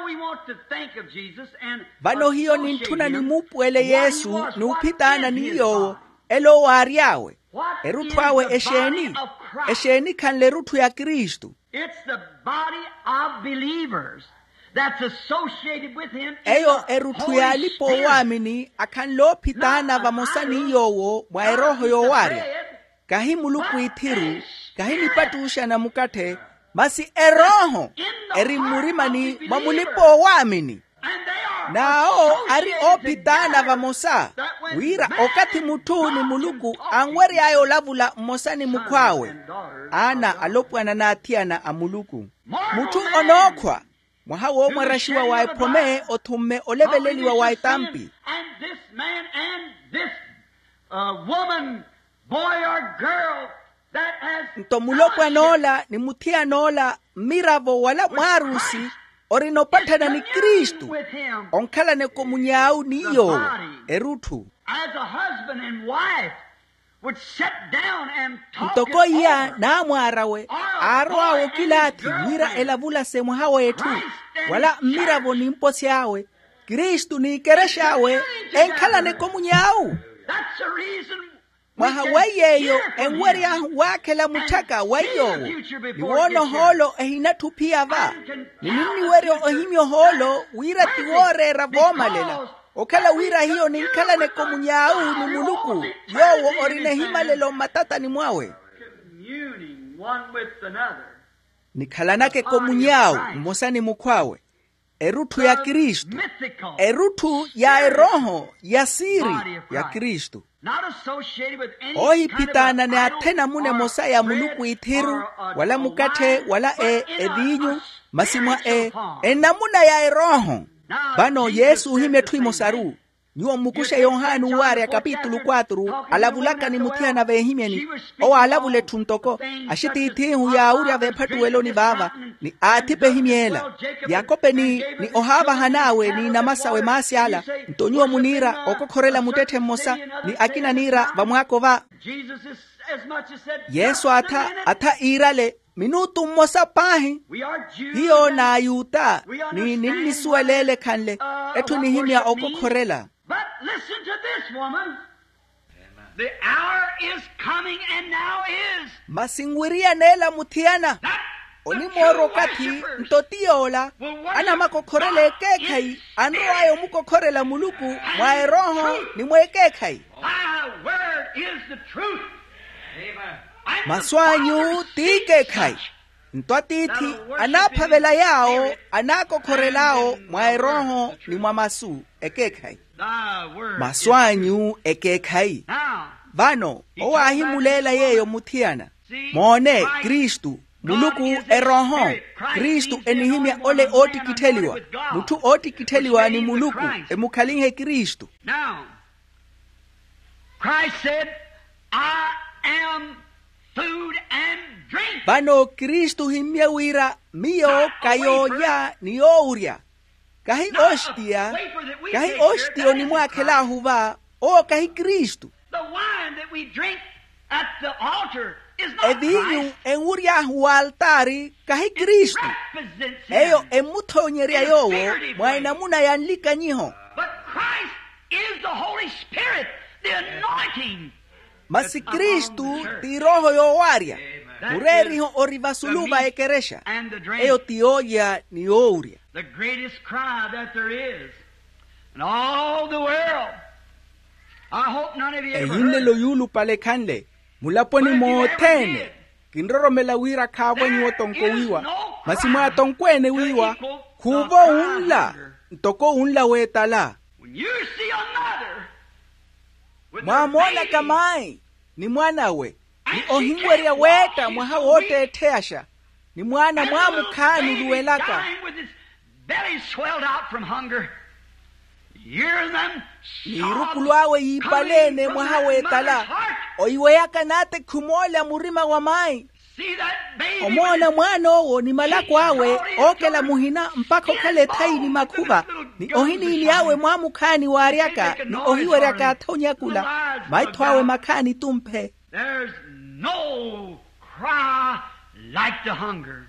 bano hiyo ni ntuna ni mupuele Yesu ni upitana niyo elo wariawe erutwawe esheni esheni kanle rutu ya Kristu. It's the body of believers that's associated with him. Eyo erutu ya lipo wamini akanlo pitana vamosani yowo mwa eroho yowaria kahimuluku itiru kahini patusha na mukate masi eroho erimurimani mamulipo wamini nao ari opitana vamosa wira okati mutuni muluku angweri ayo lavula mosani mukwawe ana alopwana na atiana amuluku mutu onokwa mwahawo mwarashiwa wa epome otume oleveleli wa waitampi And this man and this uh, woman, boy or girl that has ntomulopwa nola ni mutia nola miravo wala mwarusi orinopatana ni Kristu onkala neko munyau niyo erutu as a husband and wife would sit down and talk ntoko ya na mwarawe arwa okilati mira elavula semu hawe etu wala miravo ni mposi yawe Kristu ni kereshawe enkala neko munyau. That's the reason mahawayeyo enweri wake la mutaka wayo niwono holo ehina tupia va nini weri ohimyo holo wira tiwore ravomalela okala wira hiyo ni kala neko munyau ni muluku yowo orine himalelo matata ni mwawe ni kala nake ko munyau mosani mukwawe erutu ya Kristu erutu ya eroho ya siri ya Kristu ohi pitana ne atena mune mosa ya muluku itiru wala mukate wala e edinyu masimwa e enamuna ya eroho bano Yesu hime tuimo saru nyuo mukusha Yohanu wari ya kapitulu kwaturu alavulaka ni mutia na vehimeni o alavule tuntoko ashiti itihu ya uri ya vepatu welo ni baba ni atipe himiela Yakope ni ni ohava hanawe ni namasa we masiala ntonyo munira okokorela mutete mosa ni akina nira vamwako va Yesu ata ata irale minutu mosa pahi We are Jews. hiyo na yuta ni nini suelele kanle etu ni himya okokorela. But listen to this, woman. The hour is coming and now is. Masingwiria nela mutiana That oni the moro true kati worshipers ntotiola ana makokorele kekai anroayo mukokorela muluku mwae roho ni mwekekai My word is the truth. Amen. I'm the maswanyu Father's tikekai such. ntwatiti anaphavela yao anakokorelao mwae roho ni mwamasu ekekai Thy word maswanyu ekekai. is- Now, Vano owahimulela yeyo mutiana mone Kristu muluku eroho Kristu enihimya ole oti kiteliwa mutu oti kiteliwa ni muluku emukhalinge Kristu. now, Christ said, I am food and drink. Vano Kristu himya wira miyo kayoya ni ouria kahi ostia kahi ostio ni mwakela huva o kahi Kristu The wine that we drink at the altar is not evinyu Christ. enguria hualtari kahi Kristu Represents him. eyo emuthonyeria yowo mwainamuna yanlika nyiho. But Christ is the Holy Spirit, the anointing. Masi Kristu ti roho yowaria mureriho orivasuluba ekeresha And the drink. eyo tioya ni ouria. The greatest cry that there is in all the world. I hope none of you ever Eyinle heard lo it. yulu pale kanle mulaponi motene kinroromela wira kabwa nyi wotonko wiwa masimwa tonkwene wiwa kubo unla ntoko unla wetala When you see another with mwamona their baby, kamai ni mwanawe ni ohingweria weta mwaha wote eteasha ni mwana and mwa the little mukhani baby luwelaka dying with his belly swelled out from hunger. Hear them niruku lwawe yipalene mwaha wetala oiweyaka nate kumola murima wa mai See that baby omona mwana owo ni malaku awe okela muhina mpaka okale thai ni makhuva ni ohinini awe mwa mukhani wariaka ni ohiweriaka athonyakula maitho awe makhani tumphe. There's no cry like the hunger.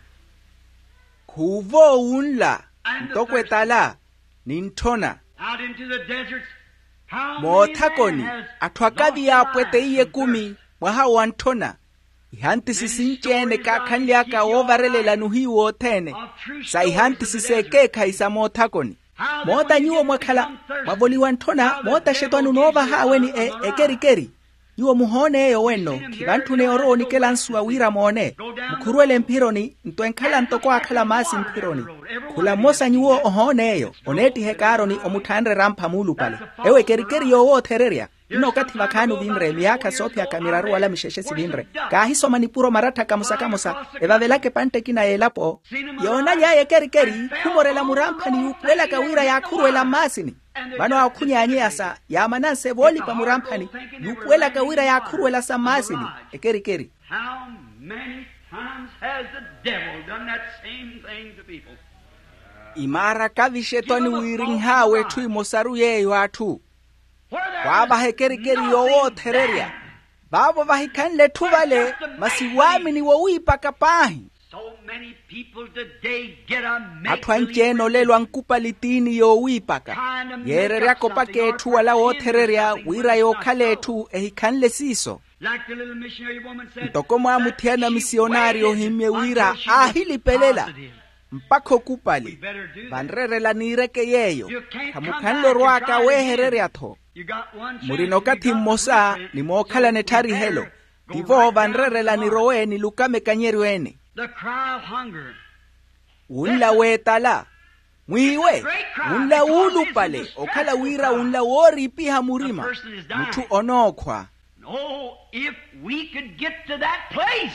Khuvo unla ntokwetala ni nthona Out into the deserts, how many mothakoni men has athwakavi lost apwete lives iye in kumi thirst? mwaha wa nthona ihanti sisinchene kakhanliaka wovarelela nuhiwo othene sa ihanti sisekekha isa mothakoni mota nyiwo mwakhala mwavoliwa nthona mota shetwanu nova haweni e ekerikeri iwo muhone eyo weno kivanthune oroni kelansuwa wira mone mukhuruele mpironi ntwenkhala ntoko akhala masi mpironi khula mosa nyiwo ohone eyo oneti hekaroni omuthanre rampha mulu pale ewe kerikeri yowo othereria ino kathi vakhanu vinre miyakha sopya kamiraru wala misheshe sivinre kahi soma ni puro maratha kamusa kamusa evavelake pante kina elapo yona yaye kerikeri khumorela murampha ni ukwela kawira yakhuruela masini vano akhunyanye asa yamananse voli pa muramphani yukwela kawira yakhuruela sa masini ekerikeri. How many times has the devil done that same thing to people? Imara kavishetwani wiringhawe thui mosaru yeyo athu kwava hekerikeri yowo thereria vavo vahikhanle thuvale masiwami ni wowipaka pahi So many people today get a athu ancheno lelwa nkupa litini yowipaka yereria kopa kethu wala wothereria wira yokhale ethu ehikhanle siso like the little missionary woman said. ntoko mwa muthiana misionari ohimye wira ahilipelela mpakho kupali vanrerela nireke yeyo khamukhanlo rwaka wehereria tho You got one chance. murino kathi mmosa ni mokhala nethari helo tivo vanrerela niroweni lukame kanyeriwene The cry of hunger. unla wetala mwiwe unla ulu pale okhala wira unla woripiha murima muthu onokhwa. Oh, if we could get to that place.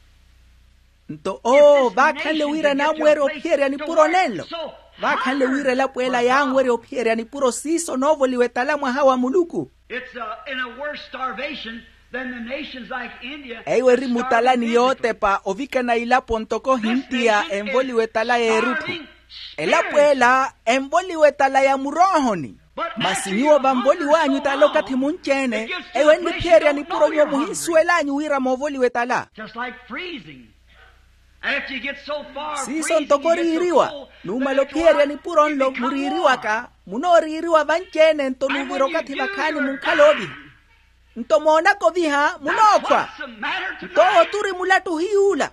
Nto o vakhanle wira namwere opieria ni puro nelo vakhanle wira lapwela yangwere opieria ni puro siso novoliwe talamwa hawa muluku It's uh, in a worse starvation than the nations like India. eiwe rimutalani yote pa ovikana ilapo ntoko hintia envoliwe tala ya erutu elapwela envoliwe tala ya murohoni masinyiwo vamvoli wanyu talo kathi munchene ewe nipieria ni puro nyo muhinsuelanyu wira movoliwe tala Just like freezing. After you get so far, siso ntokoririwa numalopieria ni puronlo muririwa ka munoririwa vanchene ntonuviro kati vakani munkalobi ntomona koviha munokwa ntoho turi mulatu hiula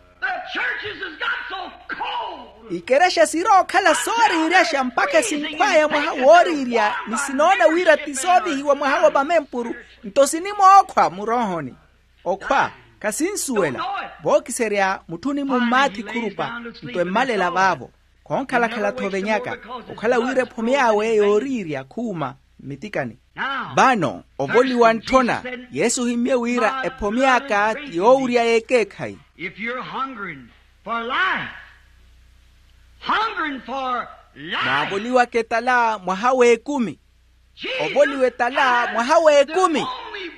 ikeresha siro kala sori iresha mpaka sinkwaya mwaha woriria nisinona wira tisovi hiwa mwaha wa bamempuru ntosinimo okwa murohoni okwa kasinsuela bokiseria mutuni mumati kurupa ntwe malela vavo konkala kala tovenyaka okala wire pomeawe yoriria kuma mitikani bano ovoli wantona Yesu himye wira epomeaka tiouria ekekai. If you're hungering for life, hungering for life, mwavoli wa ketala mwahawe kumi ovoli wetala mwahawe kumi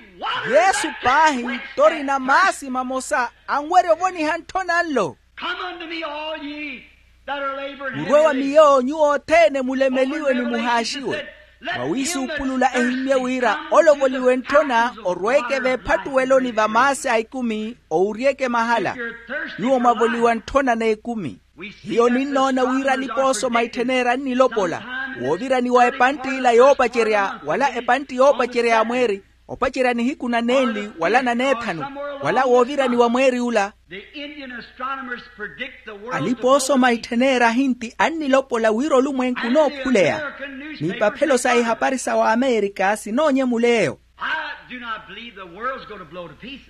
Yesu pahi tori na masi mamosa angwere ovoni hantona lo. Come unto me all ye that are laboring heavy Urewa laden. miyo nyuo tene mulemeliwe ni muhashiwe mawisi upulula ehimye wira olovoli wentona orweke ve patuwelo ni vamase aikumi ourieke mahala nyuo mavoli wentona na ekumi hiyo ninona wira liposo maitenera nilopola wovira ni wa epanti ila yopacherea wala epanti yopacherea mweri opacherea ni hiku na neli wala na nethanu wala wovira ni wa mweri ula The Indian astronomers predict the world aliposo maitenera hinti anilopola wiro lumwenku no pulea ni papelo sai hapari sa wa Amerika sinonye muleo. I do not believe the world's going to blow to pieces.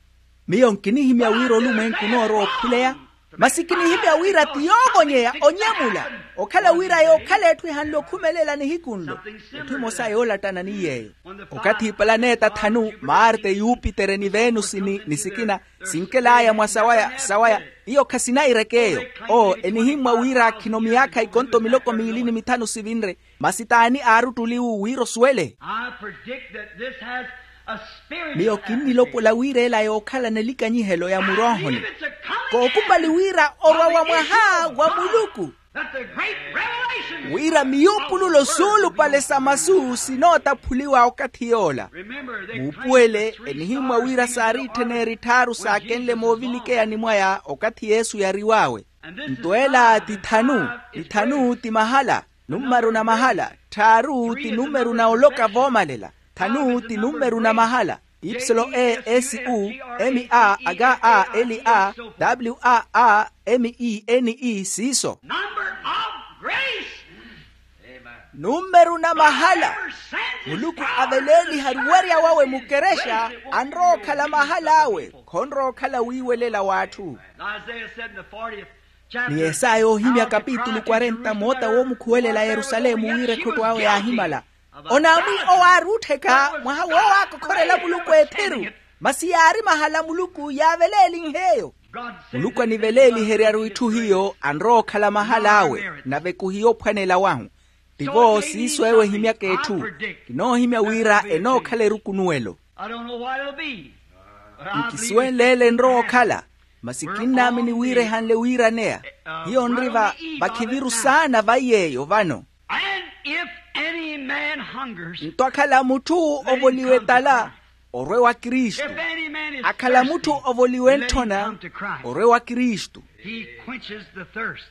Miyo nkini himya wiro lumwenku no ro pulea masikini himya wira tiyogonyea onyemula okala wira yo kala etwi hanlo kumelela ni hikunlo tumo sai olatana ni yeyo okati planeta thanu Marte Jupiter ni Venus ni nisikina sinkelaya mwasawaya sawaya iyo kasina irekeyo o enihimwa wira kinomiaka ikonto miloko milini mitano sivinre masitani arutuliu wiro swele. I predict that this has a spirit. Miyo kini lopo la wira ela yo kala nelika nyihelo ya murohoni ko kumbali wira orwa wa mwaha wa muluku That the great revelation. wira miyupululo sulu pale samasu sinota puliwa okatiola Remember, they mupwele enihimwa wira sari teneri taru sakenle movilike ya nimwaya okati Yesu ya riwawe ntuela titanu titanu ti mahala numeru na mahala taru ti numeru na oloka vomalela tanu ti numeru na mahala Ipsilo E S U M A aga A L A W A A M E N E siso number of grace. Amen. numeru na mahala muluku aveleli haruwaria wawe mukeresha anro kala mahala awe konro kala wiwelela watu. Isaiah said in the fortieth chapter. Ni Esayo himya kapitulu kwarenta mota wo mkuwelela Yerusalemu wire koto awe ya himala onamwi owaruteka mwaha wo wako korela muluku eteru masiyari mahala muluku ya veleli nheyo muluku ni veleli heriaru itu hiyo anro kala mahala awe na veku hiyo pwanela wangu tivo siso ewe himya ketu kino himya wira eno kale rukunuelo I don't know what it'll be. But I believe ikiswelele nro kala masikini nami ni wire hanle wira nea hiyo nriva bakiviru sana vayeyo vano. And if any man hungers, Ntwakala mutu ovoliwe tala orwe wa Kristu if any man is akala mutu thirsty, ovoliwe let him ntona come to Christ. orwe wa Kristu He quenches the thirst.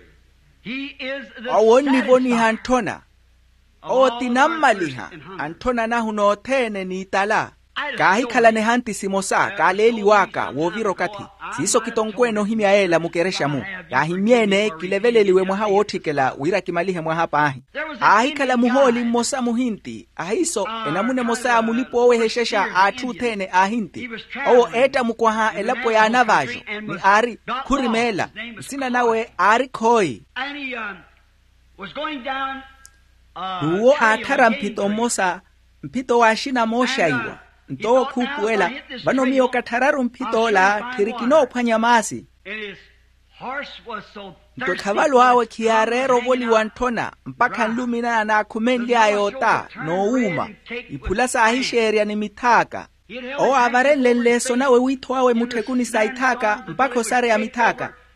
He is the awoni boni satisfier hantona of o all our tinamaliha thirst and hunger. antona nahu no tene ni tala kahi kala ne hanti simosa kaleli waka woviro kati siso kitonkweno himya ela mukeresha mu yahimiene kileveleliwe mwaha wotikela wira kimalihe mwaha pahi ahi kala muholi mosa muhinti ahiso enamune mosa mulipo owe heshesha atu tene ahinti owo eta mukwaha elapo ya navajo ni ari kurimela sina nawe ari koi And he um, was going down uh, nuwo carrying atara a mpito game mosa mpito wa shina mosha iwa nto kupuela vano miyo katararu mpito la tirikino pwanya masi and his horse was so nto thirsty kavalo awe for kiarero hanging voli out. wantona mpaka nlumina na kumendi ayota no uma ipulasa ahisheria ni mitaka He had held o his avarele hand leso nawe wito awe mutekuni saitaka mpako sare ya mitaka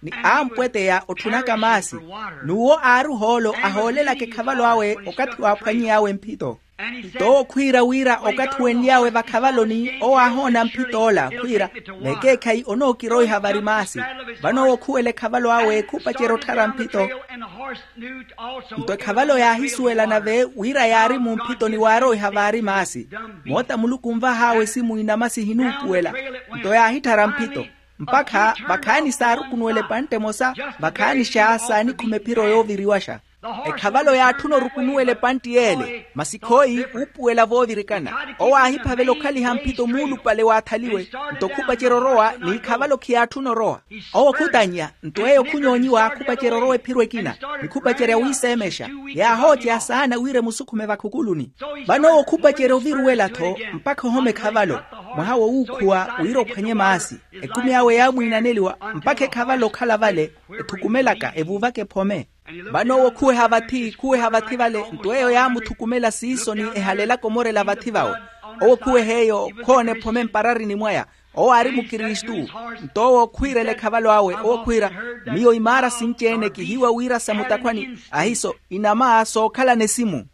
ni ampwete ya otunaka masi nuwo aru holo aholela ke khavalo awe okati waphanyi awe mpito to khwira wira okati wenyawe bakhavalo ni o ahona mpitola khwira meke kai onokiroi havari masi bano okhuele khavalo awe kupa chero thara mpito to khavalo ya hisuela na ve wira yari mu mpito ni waro havari masi mota mulukumva hawe simu ina masi hinupuela to ya hitara mpito mpaka bakani saru kunwele pante mosa bakani shasa ni kumepiro yoviriwasha e khavalo ya thuno rukunuele panti ele masikoi upuela vovirikana owa hipavelo khali hampito mulu pale wathaliwe ntokupa cheroroa ni khavalo kia thuno roa owa kutanya ntoeyo kunyonyiwa kupa cheroroe pirwe kina nikupa chere wisemesha ya hoti asana wire musukume vakukuluni bano okupa chere viruela tho mpaka home khavalo mwahawo ukhuwa wiro phanye masi ekumi awe ya mwinaneliwa mpaka khavalo khala vale ethukumelaka evuvake phome bano okhuwe havathi kuwe havathi vale ntoeyo ya muthukumela siso ni ehalela komore la vathi vawe okhuwe heyo khone phome mparari ni mwaya o ari mukristu nto okhwirele khavalo awe okhwira miyo imara sinchene kihiwa wira samutakwani ahiso inama so khala nesimu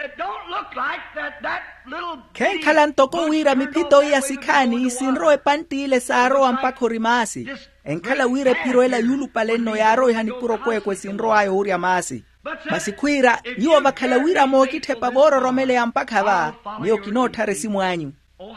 ken khala ntoko wira mipito ya sikhani isinro epantile saro ampakhori masi enkhala wire piroela yulu paleno yaro hani puro kwekwe sinro ayo uria masi masikhwira yiwo bakhala wira mokithe pavoro romele ampakhava niyo kinothare simwanyu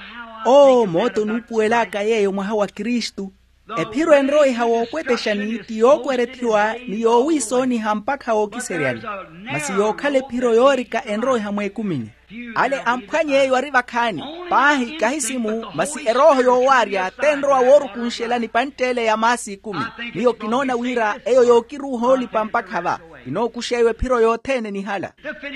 oh moto nupuelaka yeyo mwaha wa Kristu epiro enroi hawo kwetesha ni tiyokwerethiwa niyo wisoni hampaka okiseriani masi yokhale piro yorika enroi hamwe kumini ale amphanye yeyo ariva khani pahi kahisimu masi eroho yo waria tenro aworu kunshelani pantele ya masi kumi niyo kinona wira eyo yokiruholi pampakhava ino kushewe piro yothene ni hala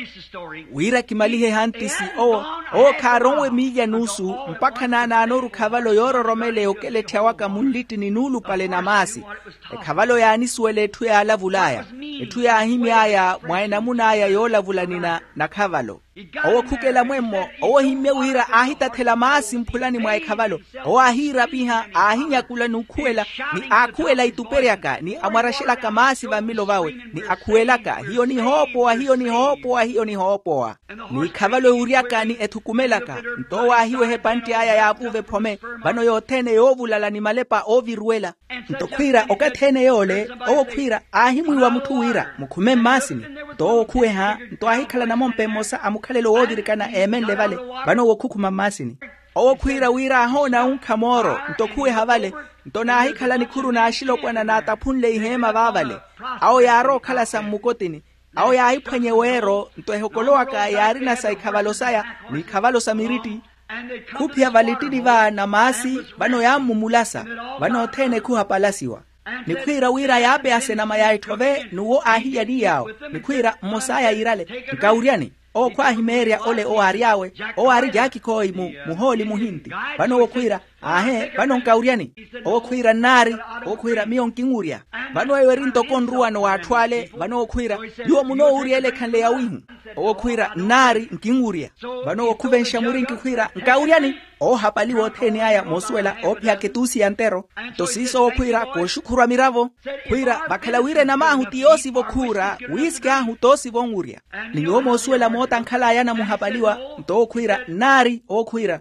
wira kimalihe hantisi o o kharonwe miya nusu mpaka nana anoru khavalo yoro romele okele thawaka munliti ni nulu pale na masi e khavalo ya niswele ethu ya lavulaya ethu ya himyaya mwaena munaya yolavulanina na khavalo owo khukela mwemo owo himme wira ahitathela masi mphulani mwa khavalo owo ahira piha ahinya kula nukhuela ni akhuela ituperiaka ni amarashela kamasi vamilo vawe ni akhuelaka hiyo ni hopo hiyo ni hopo hiyo ni hopo ni khavalo uriaka ni ethukumelaka nto wahiwe hepanti aya ya apuve phome bano yothene yovulala ni malepa oviruela nto khwira okathene yole owo khwira ahimwiwa muthu wira mukhume masi to khuwe ha nto ahikhala na mompe mosa amukhalelo wodirikana emen levale bano wokhukhuma masini owokhwira wira ahona unkhamoro ntokhuwe havale ntona ahikhala ni khuru na ashilokwana na taphunle ihema vavale awo yaro khala sammukotini awo ya iphanye wero ntoehokoloaka yari na saikhavalo saya ni khavalo samiriti kuphya valitidi va na masi bano ya mumulasa bano thene khuhapalasiwa nikhwira wira yabe asenama ya ithove nuwo ahiya ni yao nikhwira mosaya irale nkauriani o kwa himeria ole o ariawe o ari jaki koi mu muholi muhinti bano okhwira ahe bano nkauriani o khwira nari o khwira mion kinguria bano ewerinto konruano wathwale bano okhwira yo muno uriele khanle ya wihu o khwira nari nkinguria bano okhuvensha murinki khwira nkauriani o hapali wotheni aya mosuela o phya tusi antero to siso okhwira ko shukhura miravo khwira bakhala wire na mahu tiosi vokhura wiska hu tosi vonguria ninyo mosuela mota nkhala yana muhapaliwa to okhwira nari okhwira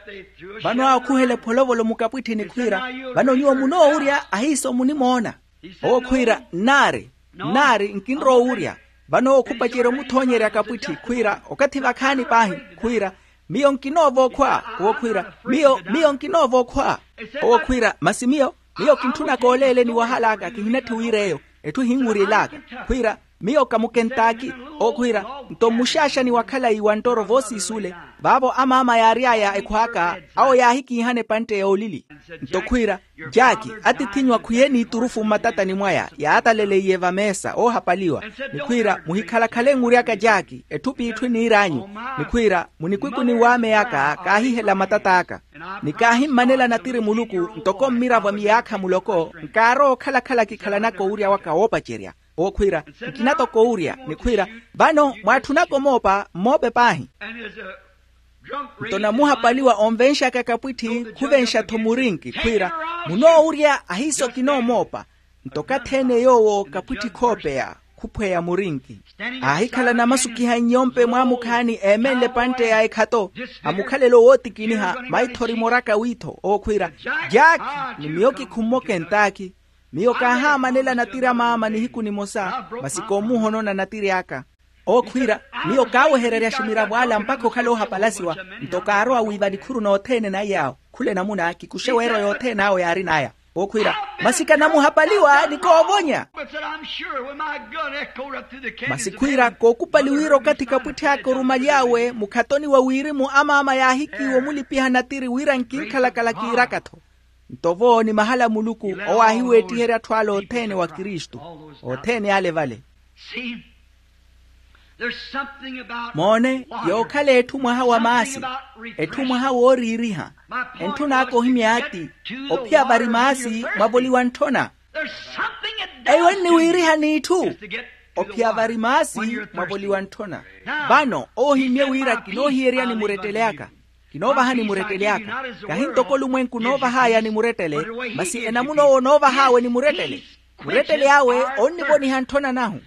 bano akhuhele pholovolo mukapwithini khwira bano nyo muno uria ahiso munimona okhwira nari nari nkinro uria bano okhupa chero muthonyera kapwithi khwira okathi vakhani pahi khwira miyo nkinovo khwa okhwira miyo miyo nkinovo khwa okhwira masimio miyo kinthuna kolele ni wahalaka kihinathi wireyo ethu hingurilaka khwira miyo kamukentaki okhwira ntomushasha ni wakhala iwantoro vosi isule babo amama yariaya ekhwaka awo yahiki hane pante ya olili ntokhwira jaki atithinywa khuyeni turufu matata ni mwaya ya atalele yeva mesa o hapaliwa nikhwira muhikhala khale nguriaka jaki ethupi ithu ni iranyu nikhwira munikwiku ni wame yaka kahihela matata aka nikahi manela natiri muluku ntoko mirava miyakha muloko nkaro khala khala kikhala nako uria waka opacheria okhwira nkinato kouria nikhwira bano mwathunako mopa mope pahi ntona muhapaliwa omvensha kakapwithi khuvensha thomurinki khwira muno uria ahiso kino mopa ntoka thene yowo kaputi kopea kupweya muringi ahikhala na masukiha nyompe mwamukhani emele pante ya ekhato amukhalelo woti kiniha maithori moraka witho okhwira jaki ni miyoki khumoke ntaki miyoka hama nela natira mama ni hiku ni mosa masikomu hono na natiri aka okhwira miyoka weherera shimira bwala mpako khalo hapalasiwa ntoka aro awiva dikhuru no thene na yao khule namuna aki kushewero yote nao yari naya okhwira masika namu hapaliwa nikobonya masikwira kokupaliwiro katika puti yako rumali yawe mukhatoni wa wirimu ama ama ya hiki wa mulipiha natiri wira nkinkhalakala kirakatho ntovo ni mahala muluku owahiwe tiheria twalo otene wa Kristu otene ale vale mone yokhale etumwa hawa maasi etumwa hawa oririha entuna ako himiati opia bari maasi maboliwa ntona ewe ni wiriha ni itu opia bari maasi maboliwa ntona bano ohimye wira kino hieria ni mureteleaka kinova hani mureteleaka kahintoko lumwenku nova haya ni muretele masi enamuno o nova hawe ni muretele muretele yawe onni boni hantona nahu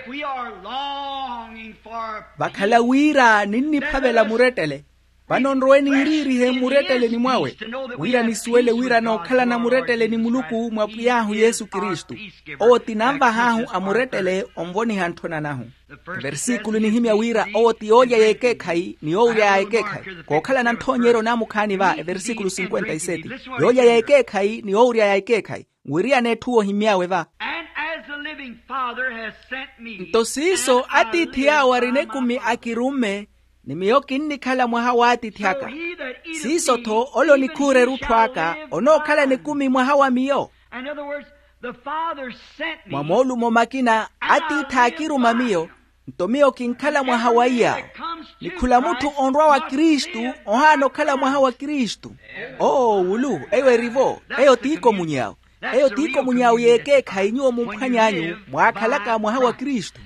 bakhala wira ninni phabela muretele banonroweni iriri he muretele ni mwawe wira ni suele wira no khala na muretele ni muluku mwapuyahu Yesu Kristu oti namba hahu amuretele omboni hantona nahu versikulo ni himya wira oti oya yeke khai ni oya yeke khai ko khala na nthonyero na mukhani ba versikulo cinquenta y siete oya yeke khai ni oya yeke khai wiria nethuo himyawe ba ntosiso atithi yawo rine kumi akirume ni miyoki nni khala mwaha wati thiaka siso tho olo ni khure ruthwaka ono khala ni kumi mwaha wa miyo mwamolu momakina ati thakiruma miyo ntomiyo kinkhala mwaha wa iya ni khula mutu onrwa wa Kristu ohano khala mwaha wa Kristu oh ulu ewe rivo eyo tiko munyao eyo tiko munyao yeke khainyo mumphanyanyu mwakhalaka mwaha wa Kristu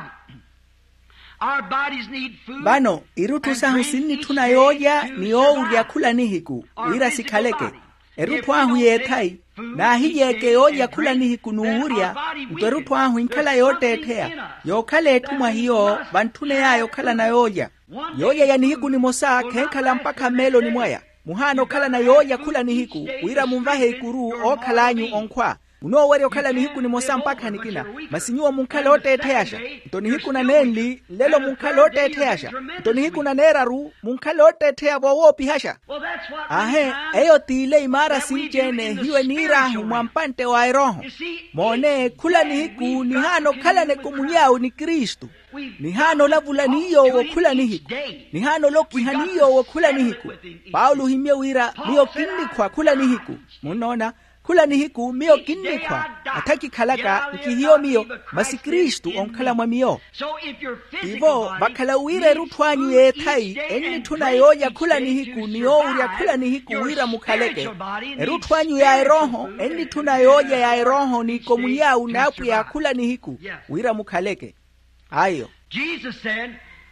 bano irutu sahu sinni tuna yoja ni ourya khula nihiku wira sikhaleke erutu ahu yethai na hiyeke yoja khula nihiku nuurya nterutu ahu inkhala yote ethea yokhale etumwa hiyo bantune yayo khala na yoja yoja ya nihiku ni mosa kenkhala mpaka melo ni mwaya muhano khala na yoja khula nihiku wira mumvahe ikuru okhalanyu onkhwa uno wari okhala nihiku ni mosa mpaka nikina masinyuwa munkhala ote etheasha ntoni hiku na nenli lelo munkhala ote etheasha ntoni hiku na neraru munkhala ote ethea bowopi hasha ahe eyo tile imara sinjene hiwe nirahu mwampante wa eroho mone khula nihiku ni hano khala ne kumunyao ni Kristu ni hano lavula niyo wo khula nihiku ni hano lokihaniyo wo khula nihiku Paulo himye wira niyo kinni kwa khula nihiku munona khula nihiku miyo kinnikwa ataki khalaka nkihiyo miyo masi Kristu onkhala mwa miyo ivo bakhala wira ruthwanyu yethai enni thuna yoja khula nihiku niyo urya khula nihiku wira mukhaleke ruthwanyu ya eroho enni thuna yoja ya eroho ni komunya unapu ya khula nihiku wira mukhaleke ayo Jesus said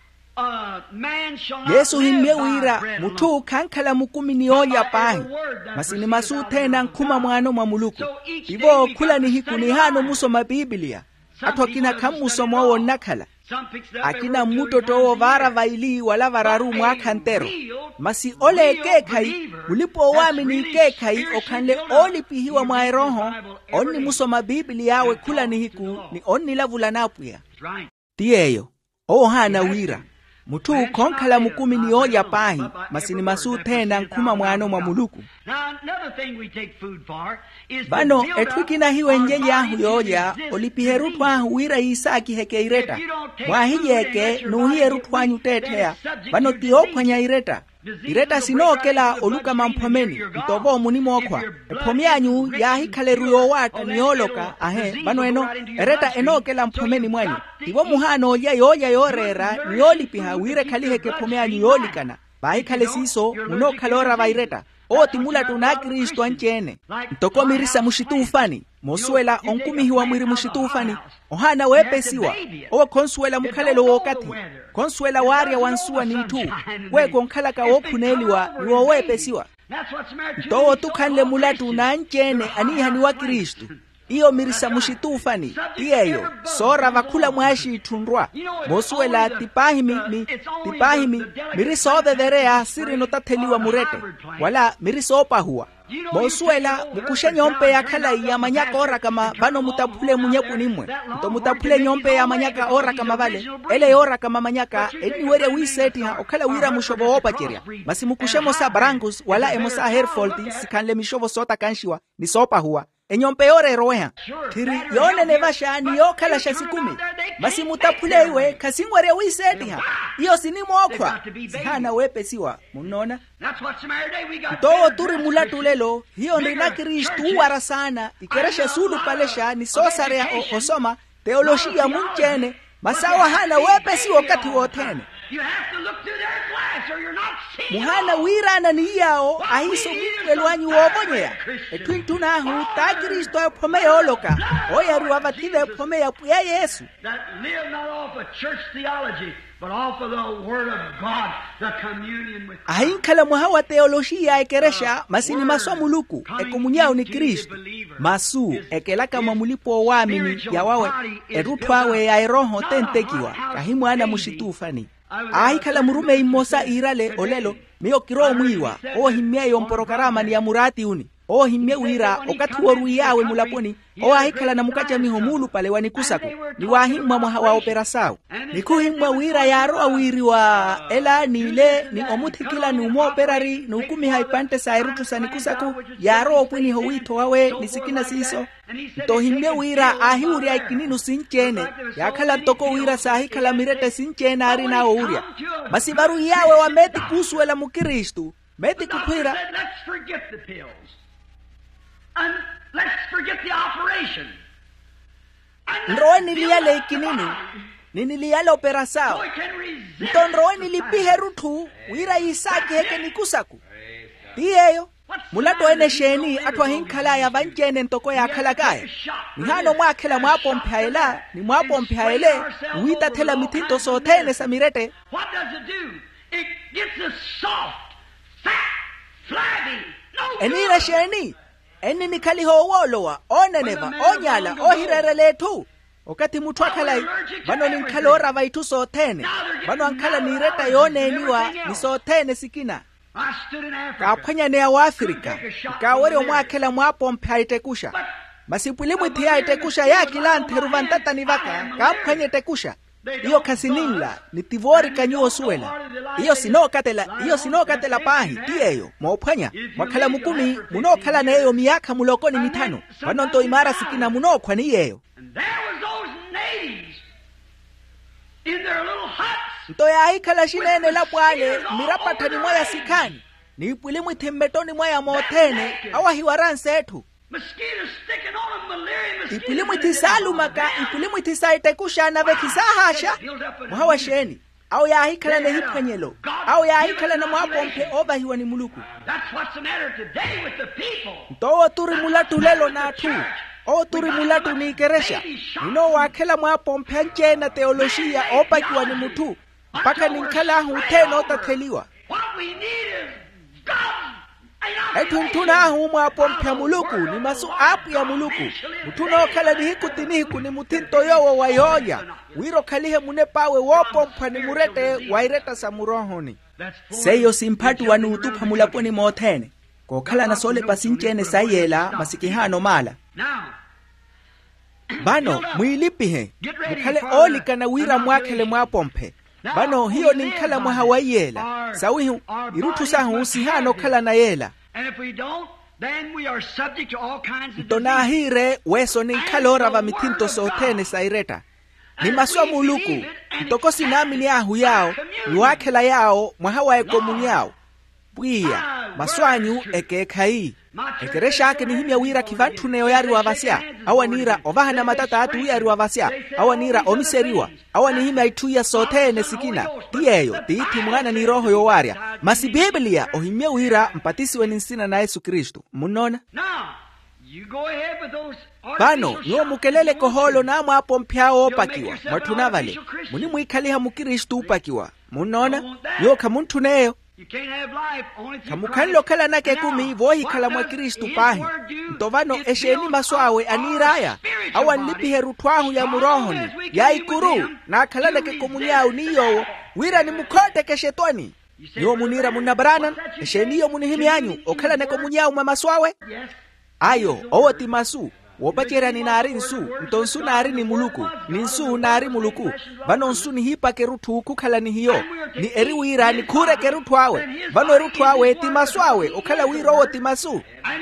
Yesu himye wira mutu kankhala mukumi ni oya pahi masini masu tena nkuma mwano mwa muluku ivo khula nihiku ni hano musoma Biblia ato kina kamuso mwawo nakhala akina muto towo vara vaili wala vararu mwakhantero masi ole ekekhai ulipo wami ni ekekhai okhanle olipihiwa mwa eroho onni musoma Biblia yawe khula nihiku ni onni lavula napuya tiyeyo ohana wira mutu konkhala mukumi ni oya pahi masini masu tena nkuma mwano mwa muluku bano etwikina hiwe nje yahu yoja olipiherutu ahu wira Isaki heke ireta mwahiyeke nuhiyerutu anyu tetea bano tiyophwanya ireta ireta sinokela oluka mamphomeni ntobo muni mokhwa ephomyanyu yahikhale ruyo wata nioloka ahe bano eno ereta enokela mphomeni mwanyu ivo muhano ya yoya yorera niolipiha wire khalihe ke phomyanyu yolikana bahikhale siso munokhalora vaireta oti mula tuna Kristu anchene ntokomirisa mushitufani mosuela onkumihiwa mwiri mushitufani ohana wepesiwa owa konsuela mukhalelo wokati konsuela waria wansuwa ni mtu weko nkhalaka wokhuneliwa niwo wepesiwa ntowo tukhanle mula tuna anchene anihani wa Kristu iyo mirisa mushitufani iyeyo sora vakula mwashi itundwa mosuela tipahimi mi tipahimi mirisove verea siri notatheliwa murete wala mirisopa huwa mosuela mukushe nyompe ya kala ya manyaka ora kama bano mutaphule munyeku nimwe to mutaphule nyompe ya manyaka ora kama vale ele ora kama manyaka eniwere wiseti ha okala wira mushovo opa keria masi mukushe mosa brangus wala emosa herfold sikanle mishovo sota kanshiwa ni sopa huwa enyompe yore roya tiri yone nevasha ni yokala shasikumi masi mutaphule iwe kasingwere wiseti ha iyo sinimokwa sihana wepe siwa munona to turi mulatulelo hiyo ndina Kristu wara sana ikeresha sulu palesha ni sosare ya osoma teolojia munchene masawa hana wepe si wakati wotene muhana wirana ni yao ahiso mwelwanyi wobonyea etwintuna hu ta Kristo ya pome yoloka oya ruwavatile pome ya puya Yesu ahinkala muhawa teolojia ekeresha masini maswa muluku ekumunyao ni Kristo masu ekelaka mamulipo wamini ya wawe erutwawe ya eroho tentekiwa kahimwana mushitufani ahikala murume imosa irale olelo miyo kiro mwiwa o himye yomporokarama ni ya murati uni o himye wira okatuoru yawe mulaponi o ahikala na mukacha mihomulu pale wanikusako ni wahimwa mwa opera sao nikuhimwa wira yaro awiri wa ela nile ni omuthikila ni umo operari ni ukumi haipante sairutu sanikusako yaro opwini howito wawe nisikina siso to himye wira ahiuri aikininu sinchene yakala toko wira sahikala mirete sinchene ari na ouria masibaru yawe wa meti kusuela mukristu meti kukwira and let's forget the operation. Nroe niliyale ikininu, niniliyale opera sao. Nto nroe nilipihe rutu, wira isaki heke nikusaku. Tiyeyo, mulato ene sheni atwa hinkala ya vanjene ntoko ya kalakaya. Nihano mwakela mwapo mpyaela, ni mwapo mpyaele, uwita tela mitito sotene samirete. What does it do? It gets us soft, fat, flabby, no good. Enira sheni. Eni nikaliho wolowa, oneneva, onyala, ohirerele tu. Wakati mutu akalai, bano ninkalora vaitu sotene. Bano ankala nireta yone eniwa, ni sotene sikina. Kapanya nea wa Afrika. Kawere umwakela mwapo mpya itekusha. Masipulimu tia itekusha ya kilante ruvantata nivaka. Kapanya itekusha. Iyo kasinila, ni tivori kanyo suela. Iyo sino katela, iyo sino katela pahi, tiyeyo, maupanya. Wakala mukumi, muno kala na eyo miyaka mulokoni mitano. Wanonto imara sikina muno kwa ni yeyo. And there was those natives in their little huts. Nto ya hikala shinene la pwale, mirapata ni mwaya sikani. Ni ipulimu itimmetoni mwaya motene, awa hiwaranse etu. Mosquitoes sticking on them, malaria mosquitoes. Ipulimu itisalu maka, ipulimu itisalu itekusha na vekisahasha. Mwahawa sheni. Au ya hikala na hipanyelo. Au ya hikala na mwapo mpe oba hiwa ni muluku. That's what's the matter today with the people. Ntowo turi mulatu lelo na tu. O turi mulatu ni ikeresha. Nino wakela mwapo mpenche na teolojia opa kiwa ni mutu. Paka ninkala huteno otateliwa. What we need is God. Etu ntuna ahu mwapo mpya muluku ni masu apu ya muluku. Mutuna okala ni hiku tinihiku ni mutinto yowo wa yoya. Wiro kalihe munepawe wopo mpya ni murete waireta sa murohoni. Seyo simpatu wanu utupa mulaponi motene. Kokala na sole pasinchene sayela masikihano mala. Bano muilipihe. Mukale olika na wira mwakele mwapompe. Bano hiyo ni nkala mwa hawaiela. Sawihu, irutu sahu usihano kala na yela. Ntonahire weso ni nkalora va mitinto sotene saireta. Ni maswa muluku, ntoko sinami ni ahu yao, ni wakela yao, mwa hawae komuni yao. Pwia, maswanyu eke ekai. Ekeresha ake ni himya wira kivantu neo yari wa vasia. Awa nira ovahana matata atu yari wa vasia. Awa nira omiseriwa. Awa ni himya ituya sotene sikina. Tiyeyo, tiiti mwana ni roho yowaria. Masi Biblia ohimya wira mpatisi weninsina na Yesu Kristu. Munona? Bano, nuo mukelele koholo na mwapo mpyao opakiwa. Mwatunavale. Muni mwikaliha mukiristu upakiwa. Munona? Yo kamuntu neyo. kamukhanlo khala nake kumi vohi khala mwa Kristu pahi ntovano esheni maswawe aniraya awanlipihe rutwahu ya murohoni ya ikuru na khala nake komunyau niyowo wira ni mukhote ke shetani niwo munira munabranan esheniyo munihimyanyu okhala nake komunyau mwa maswawe ayo owoti masu wopachera ni nari nsu ntonsu nari ni muluku ni nsu nari muluku vano nsu ni hipa ke rutu kukhala ni hiyo ni eri wira ni kure ke rutu awe vano rutu awe ti masu awe okhala wiro wo ti masu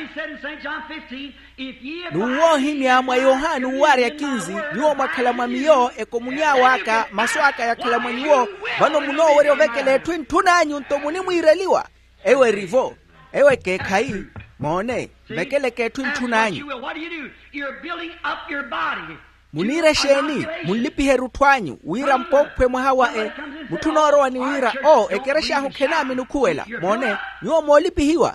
nuwo himya mwa Yohana uwari ya kinzi niwo mwakhala mwa miyo eko munya waka masu aka ya khala mwa niwo vano muno wari ovekele twin tunanyu nto muni mwireliwa ewe rivo ewe ke kai mone vekele ke twin tunanyu munire sheni munlipihe rutwanyu wira mpokwe mwahawa e mutunoro ni wira o ekeresha hukenami nukuela mone niwo molipihiwa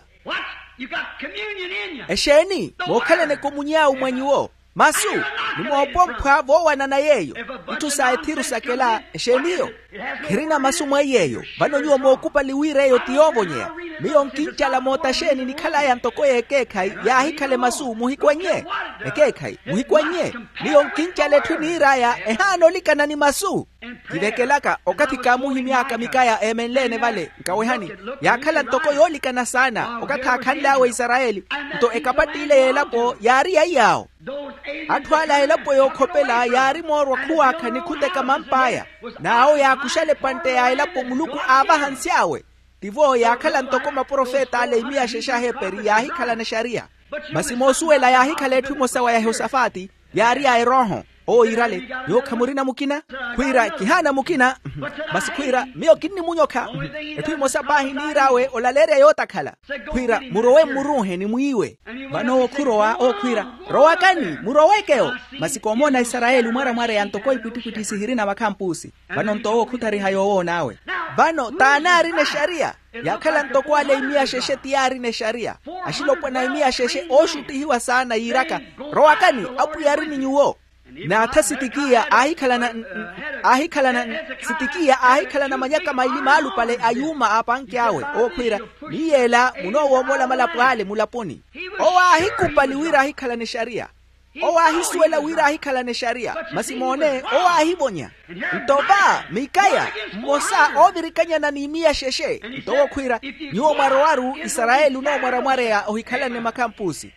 esheni mokale ne komunyau mwenyuo masu nimopokwa vowana na yeyo itusae tiru sakela esheniyo kirina masu mweyeyo vano nyuo mokupa liwire yo tiovonyea miyo nkinchala mota sheni nikala ya ntokoye ekekai ya hikale masu muhikwenye ekekai muhikwenye miyo nkinchale tuniraya ehano likana ni masu kivekelaka okati kamuhi miaka mikaya emenlene vale nkawehani ya kala ntoko yolikana sana okati akandawe Israeli nto ekapatile yelapo yari ya yao atwala yelapo yokhopela yari morwa kuwaka nikuteka mampaya nao ya kushale pante ya yelapo muluku ava hansiawe tivo ya kala ntoko maprofeta ale imia sheshahe peri ya hikala na sharia masimosuela ya hikala etumo sawa ya Yehosafati yari ya eroho o irale yo kamurina mukina kwira kihana mukina basi kwira miyo kinni munyoka etuimo sabahi nirawe olalere yota kala kwira murowe muruhe ni muiwe bano okurowa o kwira rowa kani murowekeo masikomona Israeli mara mara yantoko ipitipiti sihirina makampusi bano nto okutari hayo nawe bano tanari ne sharia yakala ntoko ale imia sheshe tiari ne sharia ashilopwa na imia sheshe oshutihiwa sana iraka rowa kani apu yari ni nyuo na ata sitikia ahikala na ahikala na sitikia ahikala na manyaka maili malu pale ayuma apanke awe okwira niyela muno womola malapwale mulaponi o ahikupa liwira ahikala ne sharia o ahiswela wira ahikala ne sharia masimone o ahibonya ntoba mikaya mosa ovirikanya na nimia sheshe ntowo kwira niwo marwaru Israeli no maramware ya ohikala ne makampusi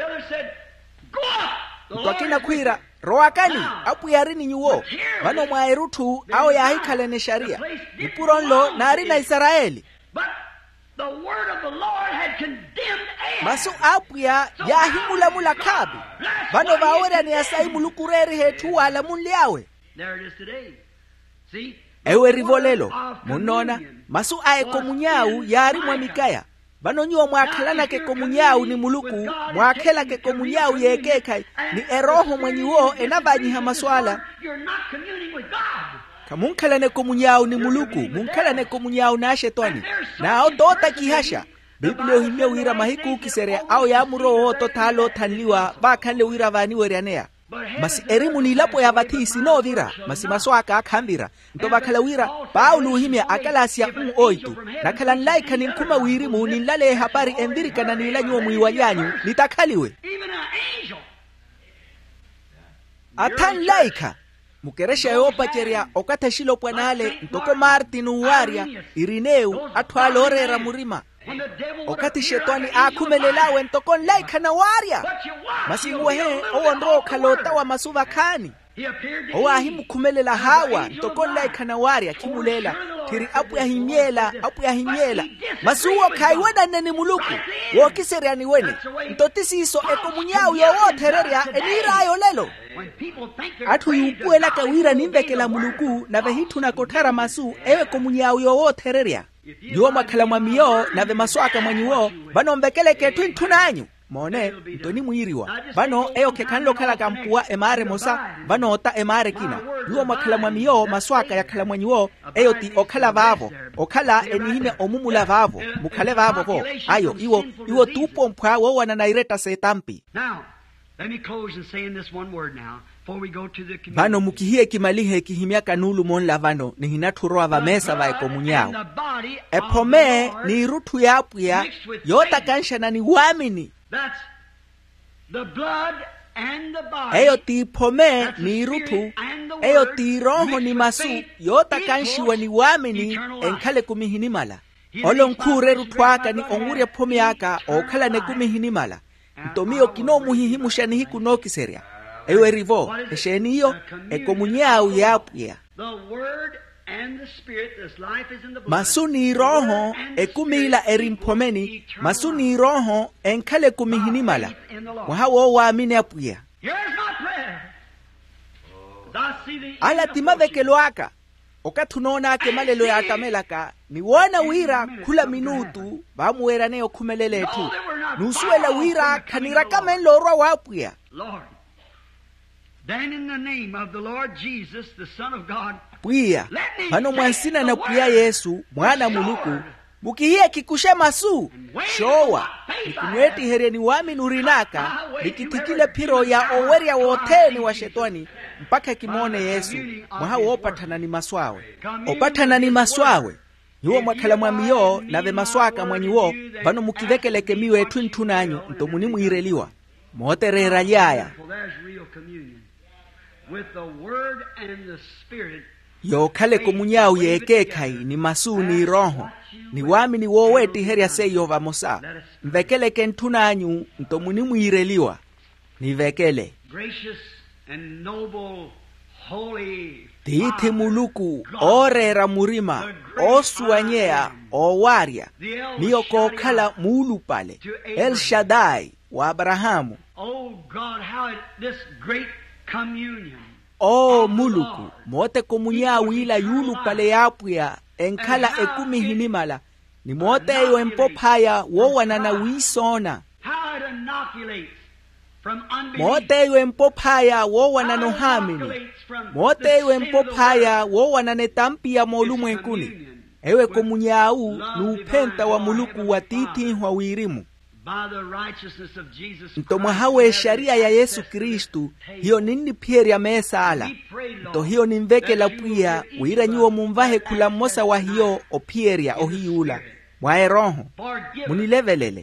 Twakina kwira roakani apu yarini nyuo vano mwaerutu au ya hikale ne sharia ipuronlo na arina Israeli masu apu ya ya himula mula kabi vano vaore ni asai mulukureri hetu ala munliawe ewe rivolelo munona masu ae komunyau yari mwa mikaya bano nyuo mwakhalana ke komunyau ni muluku mwakhela ke komunyau yekekai ni eroho mwenyiwo enabanyiha maswala kamunkhalane komunyau ni muluku munkhalane komunyau na shetani na otota kihasha Biblia himye wira mahiku kisere au ya muro to talo tanliwa bakhanle wira vani werianea masi erimu nilapo ya batisi no vira masi maswaka akhambira nto bakhala wira Paulo himya akalasia un oitu nakhala nlaika ninkuma wirimu nilale habari endirika na nilanyo muiwanyanyu nitakhaliwe atan laika mukeresha yopa cheria okatashilo pwanale ntoko Martin uwaria Irineu atwalorera murima okati shetani akumelelawe ntoko nlaika na waria masimuhe owondro kalota wa masuva kani owahimu kumelela hawa ntoko nlaika na waria kimulela tiri apu ya himiela apu ya himiela masuwo kaiweda neni muluku wokiseria ni wene ntotisi iso ekomunyau yowotereria enirayo lelo atu yupuela kawira nimbekela muluku na vehitu na kotara masu ewe komunyau yowotereria yuwa makala mwamiyo na ve maswaka mwenyiwo bano mbekele ketu intunanyu mone ntoni muiriwa bano eyo kekanlo kala kampua emare mosa bano ota emare kina yuwa makala mwamiyo maswaka ya kala mwenyiwo eyo ti okala vavo okala enihine omumula vavo mukale vavo vo ayo iwo iwo tupo mpwa wawana naireta setampi Let me close and say in this one word now, before we go to the communion. Vano mukihiye kimalihe kihimia kanulu monla vano ni hinaturoa vamesa va ekomunyao. Epome ni irutu yapya yota kansha na ni wamini. That's the blood and the body. Eyo ti pome ni irutu, eyo ti roho ni masu yota kanshi wa ni wamini enkale kumihinimala. Olonkure rutwaka ni onguria pome yaka okala ne kumihinimala. Ntomio kino muhihimu shani hiku no kiseria. Eyo erivo, esheni iyo, ekomunyao yapya. Masuni roho, ekumila erimpomeni, masuni roho, enkale kumihinimala. Wahawo waamine yapya. Ala timaveke loaka. Okatunona ke malelo ya atamelaka ni wana wira kula minutu bamuera neo kumelele tu nusuela wira kanira kama lorwa wapya. Lord, then in the name of the Lord Jesus, the Son of God, pia hano mwansina na pia Yesu mwana muluku mukihiye kikushe masu showa nikunweti hereni wami nurinaka nikitikile piro ya oweria woteni wa shetani mpaka kimone Yesu mwaha wopatana ni maswawe opatana ni maswawe yuo mwakala mwamiyo na ve maswaka mwanyiwo vano mukivekeleke miwe tuntunanyo ntomuni muireliwa moterera lyaya yo kale komunyao yekekai ni masu ni roho ni wami ni woweti heria seyo vamosa mvekeleke ntunanyu ntomuni muireliwa ni vekele and noble, holy Tiiti muluku, orera murima, osuanyea, owaria, miyoko kala mulu pale, El Shaddai, wa Abrahamu. Oh God, how it, this great communion. Oh muluku, mote komunya wila yulu pale yapya, enkala ekumi hinimala, ni mote yo empopaya, wowana na wisona. How it inoculates. Mote iwe mpopaya wowa na nohamini. Mote iwe mpopaya wowa na netampi ya molumu enkuni. Ewe komunyau nuupenta wa muluku wa titi wa wirimu. Ntomwa hawe sharia ya Yesu Kristu, hiyo nini pieri ya mesa ala. Nto hiyo nimveke la pia, wira nyuo mumvahe kula mosa wa hiyo o pieri ya ohiula. Mwae roho, munilevelele.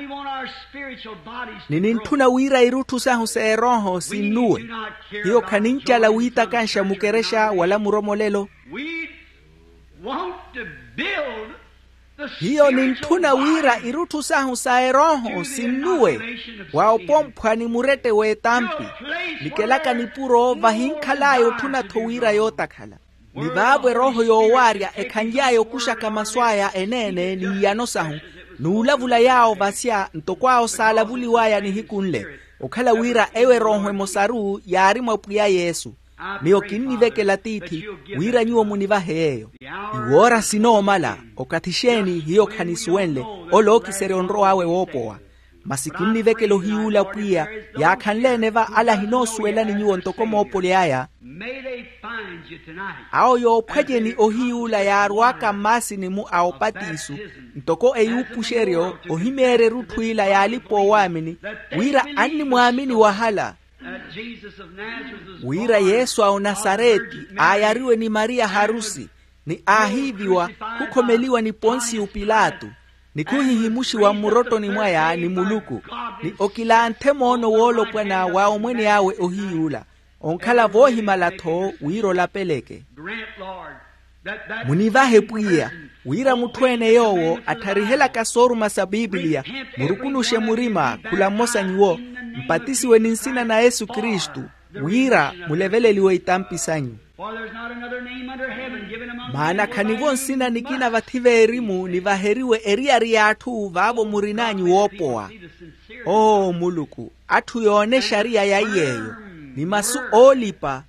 Ninintuna wira irutu sahu se roho sinue. Hiyo kanincha la wita kansha mukeresha wala muromolelo. Hiyo nintuna wira irutu sahu se roho sinue. Waopompwa ni murete we tampi. Nikelaka ni puro vahinkalayo tuna towira yotakala. Nivabwe roho yo waria ekanjayo kushaka maswaya enene ni yanosahu. Nuulavula yao vasia ntokwao sala vuli waya ni hikunle. Okala wira ewe roho mosaru yari mwapuya Yesu. Miyo kinni veke latiti wira nyuo munivahe eyo. Iwora sino mala okatisheni hiyo kanisuenle olo kisere onro awe wopoa. Masikinni veke lo hiula puya ya kanle neva ala hinosuela ni nyuo ntoko mopole aya. Ao yo pwaje ni ohiula ya arwaka masi ni mu aopatisu ntoko eyupu sherio ohimere rutuila ya alipo wamini wira ani muamini wahala. Wira Yesu au Nasareti ayariwe ni Maria harusi ni ahiviwa kukomeliwa ni Ponsi Upilatu ni kuhihimushi wa muroto ni mwaya ni muluku ni okilante mono wolo pwana wao mwene yawe ohiula onkala vohi malato wiro la peleke. Munivahe puya wira mutwene yowo atarihela kasoru masa Biblia murukunushe murima kula mosa nyuo mpatisi weninsina na Yesu Kristu wira mulevele liwe itampi sanyu. Maana kanivon sina nikina vative erimu ni vaheriwe eriari atu vavo murinanyu wopoa. Oh muluku atu yone sharia ya yeyo ni masu olipa.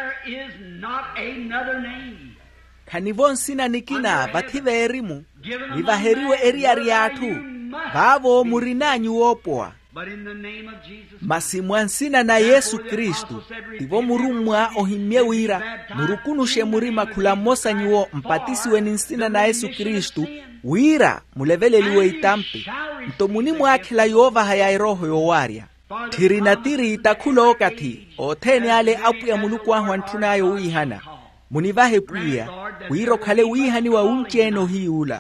Kanivon sina nikina vative erimu ni vaheriwe eriari atu vavo murinanyu wopoa. Masimwansina na Yesu Kristu tivo murumwa ohimye wira murukunushe murima kula mosa nyuo mpatisi weninsina na Yesu Kristu wira mulevele liwe itampi ntomuni mwakila yova haya roho yowaria tiri na tiri itakulo kati othene ale apuya muluku wa hwantunayo uihana munivahe puya wiro khale uihani wa uncheno hiula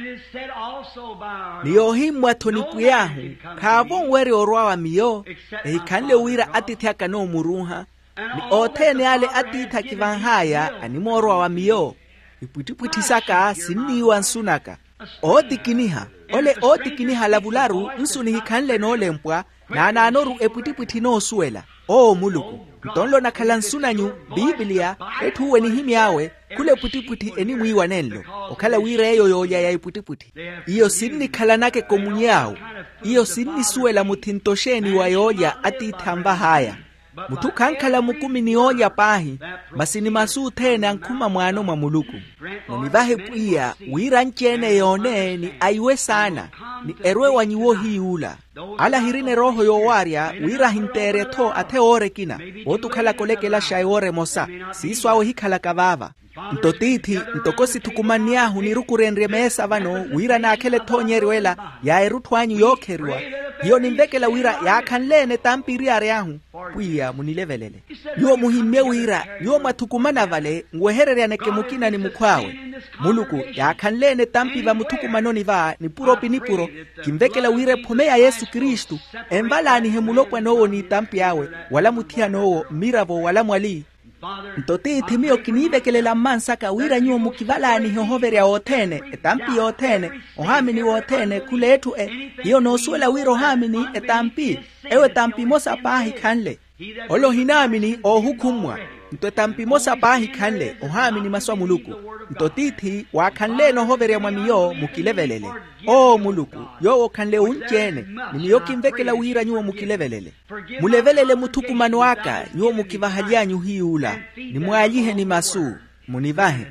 niyo himwa tonipuyahu khavon weri orwa wa miyo ehikhanle uira atithaka no muruha ni othene ale atitha kivanhaya animorwa wa miyo ipwitipwiti saka sinniwa nsunaka otikiniha ole otikiniha lavularu nsuni hikhanle no lempwa na nanoru epwitipwiti no suela o muluku ntonlo nakhala nsunanyu biblia ethuwe ni himyawe kule pwitipwiti eni mwiwa nenlo okhala wireyo yoya ya ipwitipwiti iyo sinni khala nake komunyawu iyo sinni suela muthintosheni wa yoya atithamba haya mutu khankhala mukumi ni oya pahi masini masu thene ankhuma mwano mwa muluku nonivahe pwiya wira nchene yone ni aiwe sana ni erwe wanyiwo hiula ala hirine roho yowarya wira hintere tho athe ore kina otu khala kolekela shai ore mosa siswawo hikhala kavava ntotiti ntokosi thukumaniyahu nirukurenre mesa vano wira na akhele thonyeriwela ya eruthwanyu yokheriwa hiyo nimbekela wira yakhanlene tampiri areyahu pwiya munilevelele yuo muhimme wira yuo mathukumana vale ngwehereryaneke mukina ni mukhwawe muluku yakhanlene tampiva muthukumanoni va ni puropi ni puro kimbekela wire phome ya Yesu Kristu embalani hemulopwa nowo ni tampi yawe wala muthia nowo miravo wala mwali ntotiti miyo kinivekelela mansaka wira nyuo mukivalani hohoverya othene etampi othene ohamini othene kuletu e hiyo nosuela wiro hamini etampi ewe tampi mosa pahi khanle olo hinamini ohukumwa nto tampi mosa pahi khanle ohamini maswa muluku ntotiti wakhanle nohoverya mwamiyo mukilevelele o muluku yo okhanle unchene nimiyo kimvekela wira nyuo mukilevelele mulevelele muthukumano waka nyuo mukivahalyanyu hiula nimwayihe ni masu munivahe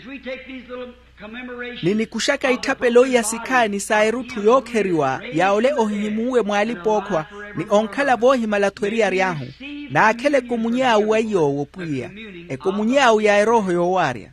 nini kushaka itapelo ya sikani saerutu yokheriwa ya ole ohihimuwe mwali pokhwa ni onkhala bohi malathweria ryahu na akhele komunyawu wa yowo pwiya e komunyawu ya eroho yowarya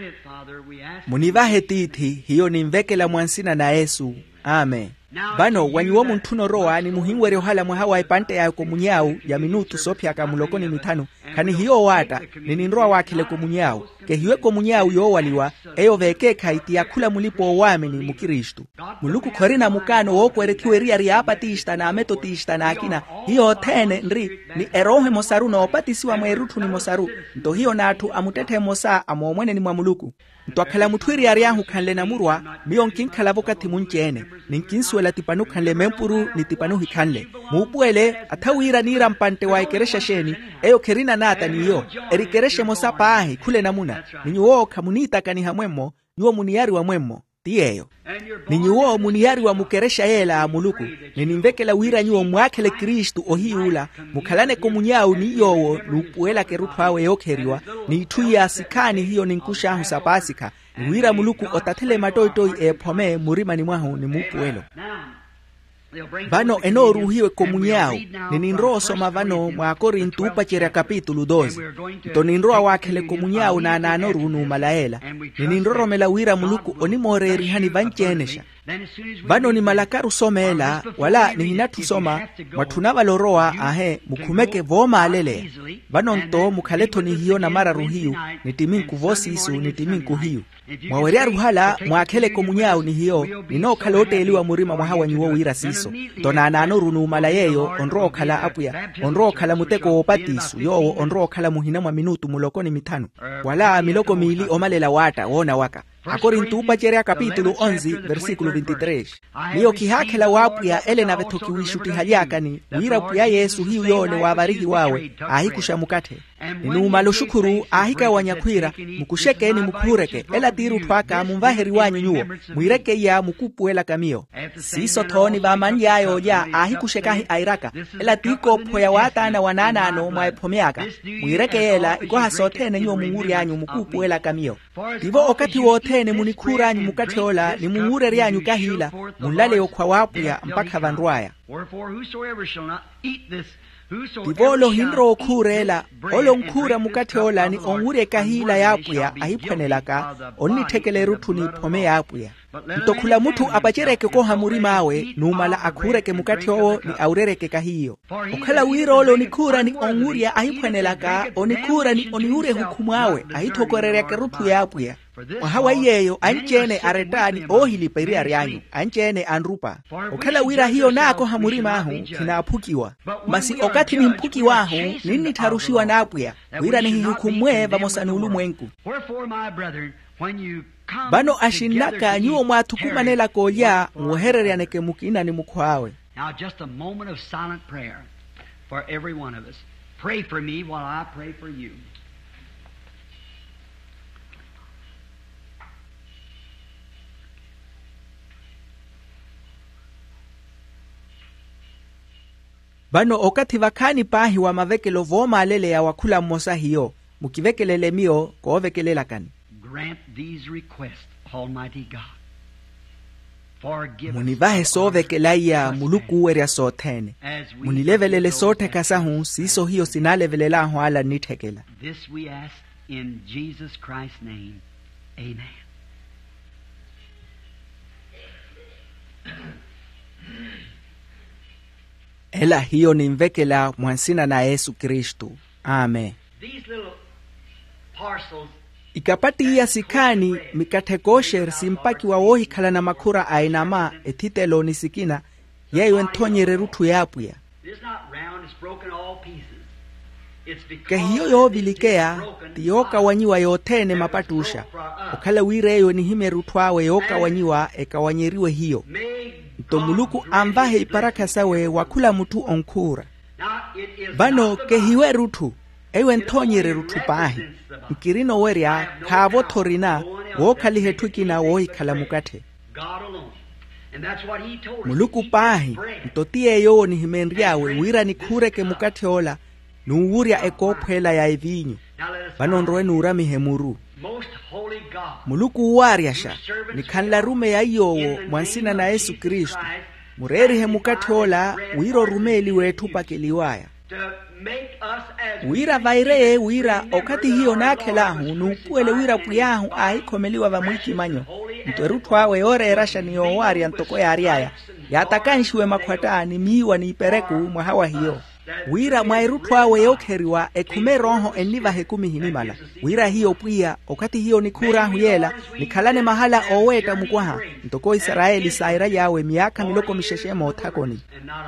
munivahe tithi hiyo nimvekela mwansina na Yesu amen bano wanyiwo munthuno roa ni muhingwere ohala mwahawa ipante ya komunyawu ya minutu sopyaka mulokoni mitano kani hiyo wata nininroa wakhele komunyawu ke hiwe komunyawu yo waliwa eyo vekeka iti yakhula mulipo owamini mukristu muluku khorina mukano wokwerethiwe ria ria apatista na ametotista na akina hiyo thene nri ni erohe mosaru na opatisiwa mwerutu ni mosaru nto hiyo nathu amutethe mosa amomwene ni mwa muluku ntwakhala muthwiri ariyahu khanle na murwa miyo nkinkhala vokati munchene ninkinsuela tipanu khanle mempuru ni tipanu hikhanle muupuele athawira nira mpante wa ikeresha sheni eyo kherina nata niyo erikereshe mosa pahi khule namuna ninyuwo khamunita kaniha mwemmo nyuwo muniyari wa mwemmo tiyeyo ninyuwo muniyari wa mukeresha yela muluku ninimvekela wira nyuwo mwakhele Kristu ohiula mukhalane komunyawu ni yowo nupuela keruthwawe yokheriwa ni thuya sikani hiyo ninkushahu sapasika wira muluku otathele matoitoi ephome murimani mwahu ni mupuelo vano eno ruhiwe komunyawu nininroa soma vano mwa Korintu upachera kapitulu dozi to ninroa wakhele komunyawu na nano runu malaela nininroromela wira muluku onimoreri hani vanchenesha vano ni malakaru somela wala nihinatu soma mathunava loroa ahe mukhumeke voma alele vano nto mukhaleto ni hiyo na mara ruhiyu nitiminku vosisu nitiminku hiyu mwaweria ruhala mwakhele komunyawu ni hiyo ninokhala oteliwa murima mwahawa nyuwo wira siso tona nano runu malayeyo onro khala apuya onro khala muteko opatisu yo onro khala muhina mwa minutu mulokoni mitano wala miloko mili omalela wata wona waka Akorintu upachera kapitulu onze versículo veintitrés niyo kihakhela wapuya ele na vethoki wishuti halyakani wira puya Yesu hiyo yone wavarihi wawe ahikusha mukathe ninumalo shukuru ahika wanyakwira mukushekeni mukhureke ela tiru thwaka mumvaheri wanyu nyuwo mwireke ya mukupuela kamiyo siso thoni vamanyayo ya ahikushekahi airaka ela tiko phoya watana wananano mwaephomyaka mwireke yela ikoha sothene nyuwo munguri yanyu mukupuela kamiyo tivo okati wothene munikhuranyu mukatheola ni mungure ryanyu kahila munlale yokhwa wapuya mpakha vanrwaya tivolo hinro okhurela olo nkhura mukatheola ni ongure kahila yapuya ahiphwanelaka onithekele ruthu ni phome yapuya ntokula mutu apachireke koha murimawe numala akhureke mukati owo ni aurereke kahiyo okhala wirolo nikura ni onguria ahipwenelaka onikura ni oniure hukumwawe ahitokorereke rutu yapya wahawa yeyo anchene aretani ohiliperi aryanyu anchene anrupa okhala wira hiyo nako hamurimahu kinaphukiwa masi okati ni mphukiwahu nini tarushiwa napya wira ni hukumwe vamosanulu mwenku bano ashinaka nyuo mwatukumanela kolya muhereryaneke mukina ni mukwawe. Now just a moment of silent prayer for every one of us. Pray for me while I pray for you. Bano okati vakani pahi wa mavekelo voma alele ya wakula mmosa hiyo mukivekelele mio kovekelelakani. Grant these requests, Almighty God. Forgive us. Munivahe sovekelaya muluku uweria sotene. Munilevelele sote kasahu siso hiyo sinalevelelaho ala nitekela. This we ask in Jesus Christ's name. Amen. Ela hiyo ni mvekela mwansina na Yesu Kristu. Amen. These little parcels ikapati iya sikani mikatekosher simpaki wa wohi kala na makura ainama etitelo nisikina yeyo entonyere rutu yapya ke hiyo yo bilikea tiyoka wanyiwa yotene mapatusha okala wireyo ni hime rutwawe yoka wanyiwa ekawanyeriwe hiyo ntomuluku ambahe iparaka sawe wakula mutu onkura bano ke hiwe rutu ewe ntonyere rutu pahi nkirino weria kavo torina wokali hetukina woi kalamukate muluku pahi ntotie yo ni himenriawe wira ni kureke mukate ola nuuria ekopwela ya evinyu banonroe nuurami hemuru muluku uwariasha ni kanla rume ya iyowo mwansina na Yesu Kristu mureri hemukate ola wiro rumeli wetu pakeliwaya wira vairee wira okati hiyo nakelahu nupuele wira puyahu ahikomeliwa vamwiki manyo mtwerutwawe ore erasha ni owari antoko ya ariaya yatakanshwe makwatani miwa ni ipereku mwahawa hiyo wira mwairutwawe yokeriwa ekume roho eniva hekumi hinimala wira hiyo puya okati hiyo ni kura huyela nikalane mahala oweta mukwaha ntoko Israeli saira yawe miaka miloko misheshemo otakoni.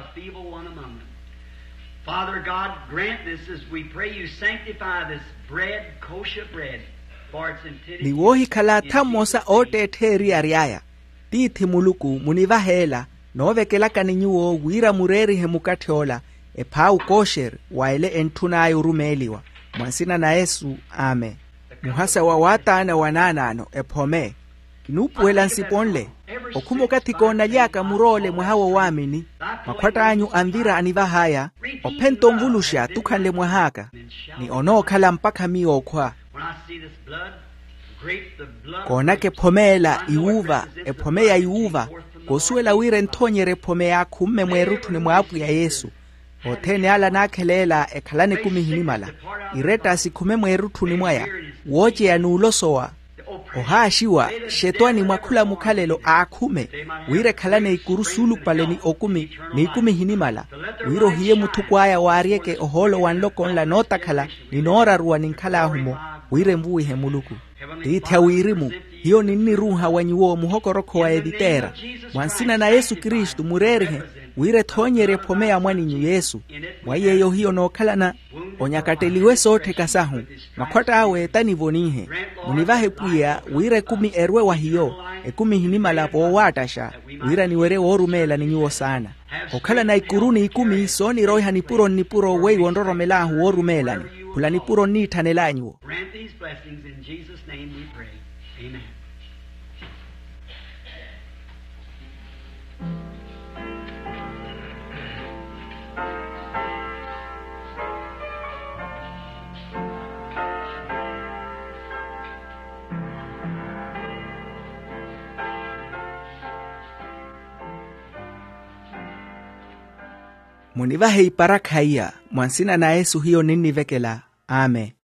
Father God, grant this as we pray you sanctify this bread, kosher bread, for its intended. Ni wohi kala tamosa ote teri ariaya. Titi muluku munivahela novekela kaninyuo wira mureri hemukatiola e pau kosher waile entuna yurumeliwa. Mwansina na Yesu, amen. Muhasa wa watana wananano epome. Kinupuela nsiponle. Okumo katiko na yaka murole mwahawa wamini. Makwata anyu andhira anivahaya. Opento mvulusha tukanle mwahaka. Ni ono kala mpaka miyo kwa. Konake pomela iuva. E pomea iuva. Kosuela wire ntonyere pomea kumme mwerutu ni mwapu ya Yesu. Otene ala nakelela e kalane kumi hinimala. Ireta sikume mwerutu ni mwaya. Woche ya nuulosowa. Ohashiwa shetwani mwakula mukalelo akume wire kalane ikurusulu pale ni okumi ni ikumi hinimala wiro hiye mutukwaya warieke oholo wanloko nla nota kala ni nora ruwa ninkala humo wire mbuwi hemuluku titia wirimu hiyo nini ruha wanyuo muhokoroko wa editera mwansina na Yesu Kristu murerihe wire tonyere pomea mwaninyu Yesu mwayeyo hiyo no kalana onyakateliwe sote kasahu makwata awe tanivonihe munivahe puya wire kumi erwe wa hiyo ekumi hinimala po watasha wira niwere worumela ninyuo sana okala na ikuruni ikumi soni roiha nipuro nipuro wei wondoro melahu worumela ni pula nipuro nitanelanyu. Grant these blessings in Jesus' name we pray. Amen. Munivahe iparaka iya mwansina na Yesu hiyo nini vekela. Amen.